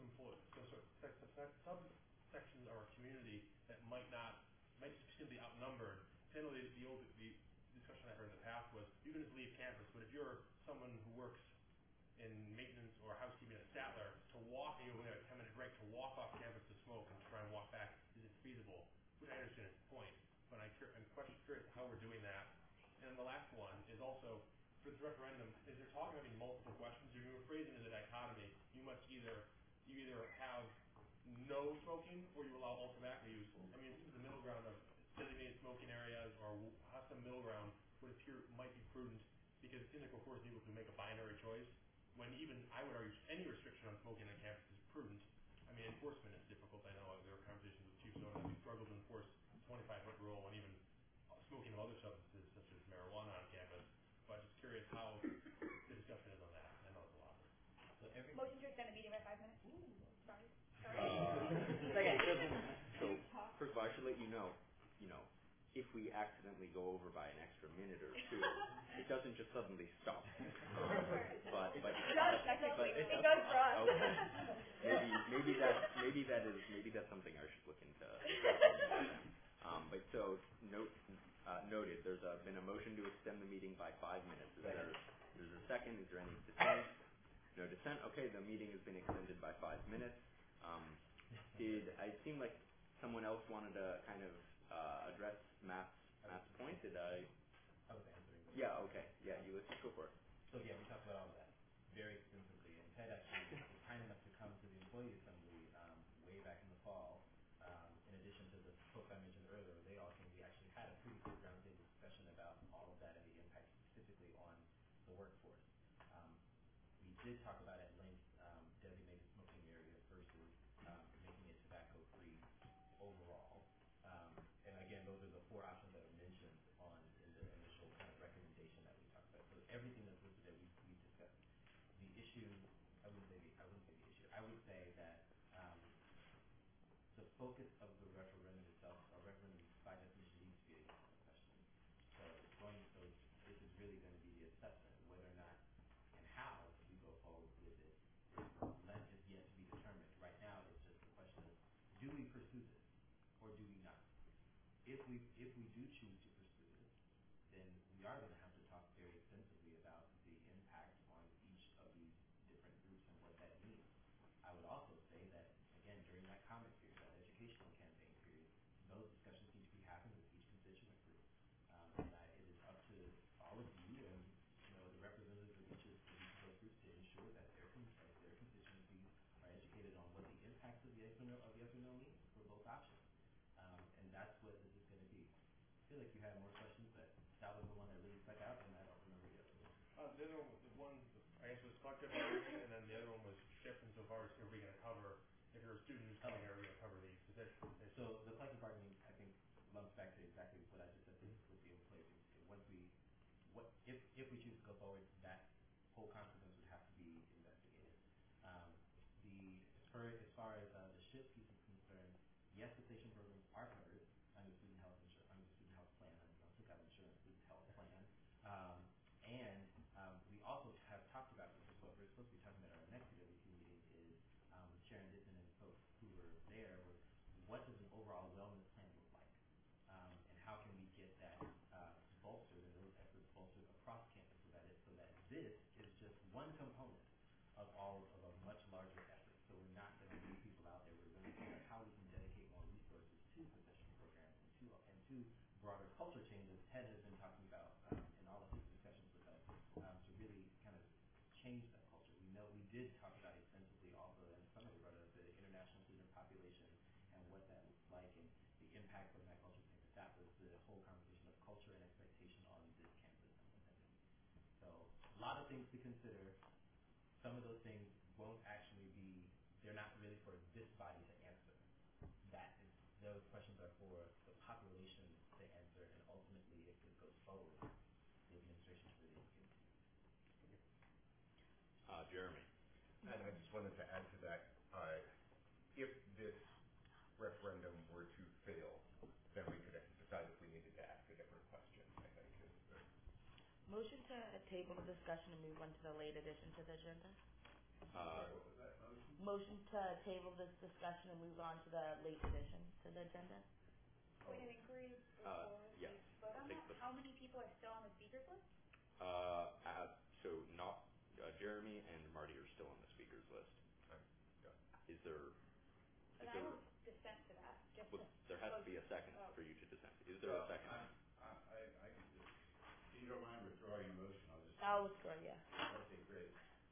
subsections of our community that might simply outnumbered? Generally, the discussion I heard in the past was you can just leave campus, but if you're someone who works in maintenance or housekeeping at Statler, to walk, and you only have a 10-minute break, to walk off campus to smoke and try and walk back, is it feasible? Which I understand its point, but I'm curious how we're doing that. And then the last one is also, for this referendum, is there talking about multiple questions? You're phrasing it as a dichotomy. You either have no smoking or you allow all tobacco use. I mean, it seems the middle ground of designated smoking areas or have some middle ground might be prudent, because it seems like we're forcing people to make a binary choice, when even, I would argue, any restriction on smoking on campus is prudent. I mean, enforcement is difficult. I know there were conversations with Chief Soda that we struggled to enforce 25-foot rule and even smoking of other substances such as marijuana on campus. But just curious how the discussion is on that. I know it's a lot. So Motion to extend the meeting by 5 minutes. Sorry. So first of all, I should let you know, if we accidentally go over by an extra minute or two, it doesn't just suddenly stop. but Technically, it does for us. Okay. Maybe that's something I should look into. But so noted. There's been a motion to extend the meeting by 5 minutes. There's a second. Is there any dissent? No dissent. Okay, the meeting has been extended by 5 minutes. It seemed like someone else wanted to kind of address Matt's point. Did I? I was answering. Yeah. Okay. Yeah. Let's go for it. So yeah, we talked about all of that very extensively, and Ted actually was kind enough to come to the employee assembly way back in the fall. In addition to the folks I mentioned earlier, they all came. We actually had a pretty good roundtable discussion about all of that and the impact specifically on the workforce. We did talk about at length designated smoking areas versus making it tobacco-free overall. And again, those are the 4 options that are mentioned in the initial kind of recommendation that we talked about. So everything that's listed there, we discussed. The issue, I wouldn't say the issue. I would say that the focus of the referendum itself, or referendum by definition, needs to be a yes or no question. So this is really going to be the assessment, whether or not and how we go forward with it. That is yet to be determined. Right now, it's just the question of, do we pursue this or do we not? If we do choose to pursue it, then we are going to have to talk very extensively about the impact on each of these different groups and what that means. I would also say that, again, during that comment period, that educational campaign period, those discussions need to be happening with each constituent group. And it is up to all of you and the representatives of each of those groups to ensure that their constituencies are educated on what the impacts of yes or no means for both options. And that's what this is going to be. I feel like you had more questions, but that was the one that really stuck out, and I don't remember the other one. The other one, I guess, was collective bargaining, and then the other one was shift insofar as are we going to cover, if you're a student who's coming here, are we going to cover these positions? So the collective bargaining, I think, lumps back to exactly what I just said with the employees. If we choose to go forward, that whole consequence would have to be investigated. As far as the shift piece is concerned, yes, the station programs are covered under student health plan. I took out insurance, student health plan. And we also have talked about, which is what we're supposed to be talking about at our next CWT meeting, is Sharon Ditman and folks who were there, was what does an overall wellness plan look like? And how can we get that bolstered and those efforts bolstered across campus so that this is just one component of all of a much broader culture changes Ted has been talking about in all of his discussions with us to really kind of change that culture. We did talk about extensively also, and somebody brought up the international student population and what that looks like and the impact on that culture campus. That was the whole conversation of culture and expectation on this campus. So a lot of things to consider. Some of those things won't actually be, they're not really for this body to answer. Those questions are for the population to answer, and ultimately, if it goes forward, the administration should really look into. Jeremy. And I just wanted to add to that, if this referendum were to fail, then we could decide if we needed to ask a different question, I think. Motion to table the discussion and move on to the late addition to the agenda. What was that motion? Motion to table this discussion and move on to the late addition to the agenda. Point of inquiry before yes. we vote on that. How many people are still on the speakers list? So not Jeremy and Marty are still on the speakers list. Is there? And I will dissent to that. There has to be a second for you to dissent. Is there a second? I can just, if you don't mind withdrawing your motion, I'll just. I'll withdraw, yeah. Okay, great.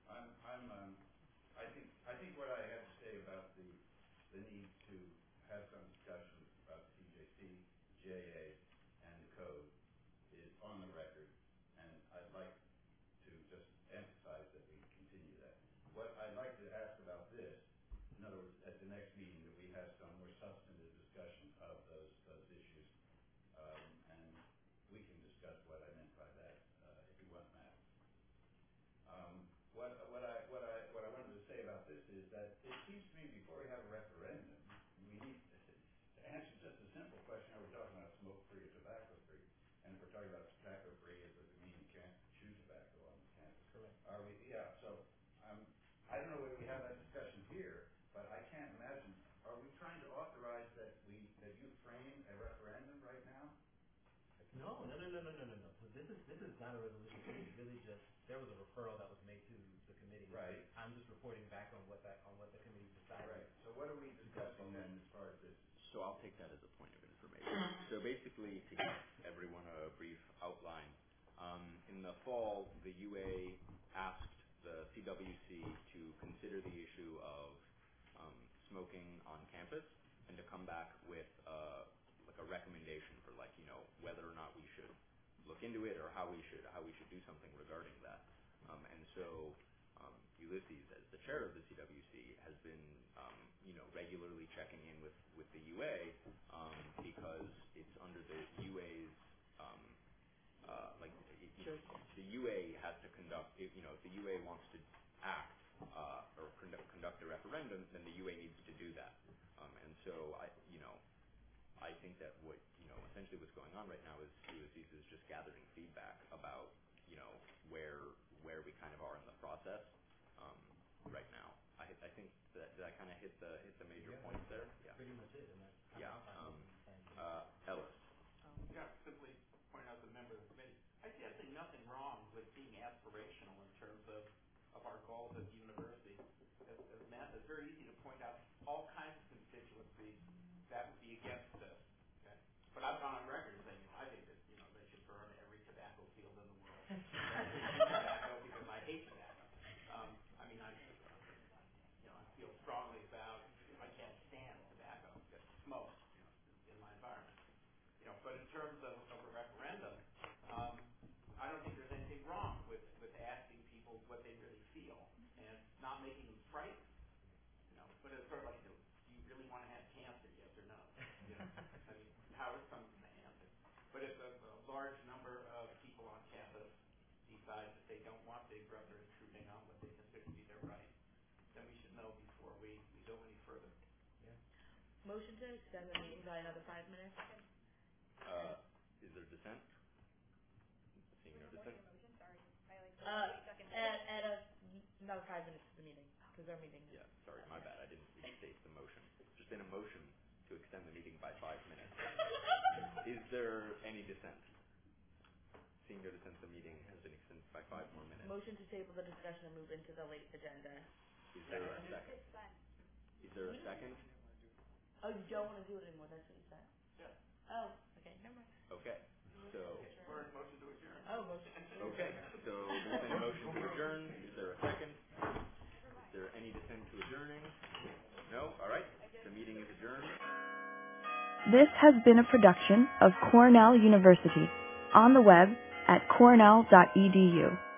I think what I have to say about the need to have some discussions about the CJC, JA, and the code is on the record, and I'd like to just emphasize that we continue that. What I'd like to ask about this, in other words, at the next meeting, that we have some more substantive discussion of those issues, and we can discuss what I meant by that, if you want, Matt. What I wanted to say about this is that it seems to me before we have a referendum, we need to answer just a simple question: are we talking about smoke-free or tobacco-free? And if we're talking about tobacco-free, it doesn't mean you can't chew tobacco on the campus. Correct. Are we? Yeah. So I don't know whether we have that discussion here, but I can't imagine. Are we trying to authorize that you frame a referendum right now? No. So this is not a resolution. It's really just, there was a referral that was made to the committee. Right. I'm just reporting back on what the committee decided. Right. So what are we discussing then as far as this? So I'll take that as a point of information. So basically, to give everyone a brief outline, in the fall, the UA asked the CWC to consider the issue of smoking on campus and to come back with like a recommendation for whether or not we should look into it or how we should do something regarding that. And so Ulysses, as the chair of the CWC, has been regularly checking in with the UA because it's under the UA's the UA has to conduct if the UA wants to act or conduct a referendum, then the UA needs to do that. And so I think that what essentially what's going on right now is Ulysses is just gathering feedback about where we kind of are in the process right now. I think that I kind of hit the major points there. Yeah. Pretty much it. And that's Ellis. Yeah, simply point out to the member of the committee. I see nothing wrong with being aspirational in terms of our goals at the university. As Matt, it's very easy to point out all kinds of constituencies that would be against this. Okay? But I've gone on record saying, I think that they should burn every tobacco field in the world. Tobacco because I hate tobacco. I feel strongly about I can't stand tobacco that's smoked in my environment. But in terms of a referendum, I don't think there's anything wrong with asking people what they really feel and not making them frightened. But it's sort of like, do you really want to have cancer, yes or no? How is someone going to answer? But if a large number of people on campus decide that they don't want Big Brother intruding on what they consider to be their right, then we should know before we go any further. Yeah. Motion to extend the meeting by another 5 minutes. Is there dissent? Seeing no dissent. Add another 5 minutes to the meeting, because our meeting is... Yeah, sorry, my bad. I didn't restate the motion. There's been a motion to extend the meeting by 5 minutes. Is there any dissent? Seeing no dissent, the meeting has been extended by 5 more minutes. Motion to table the discussion and move into the late agenda. Is there a second? Is there a second? Oh, you don't want to do it anymore, that's what you said? Yeah. Oh, okay, never mind. Okay, so, Motion to adjourn. Oh, motion. okay, so there's been a motion to adjourn. Is there a second? Is there any dissent to adjourning? No? All right, the meeting is adjourned. This has been a production of Cornell University, on the web at cornell.edu.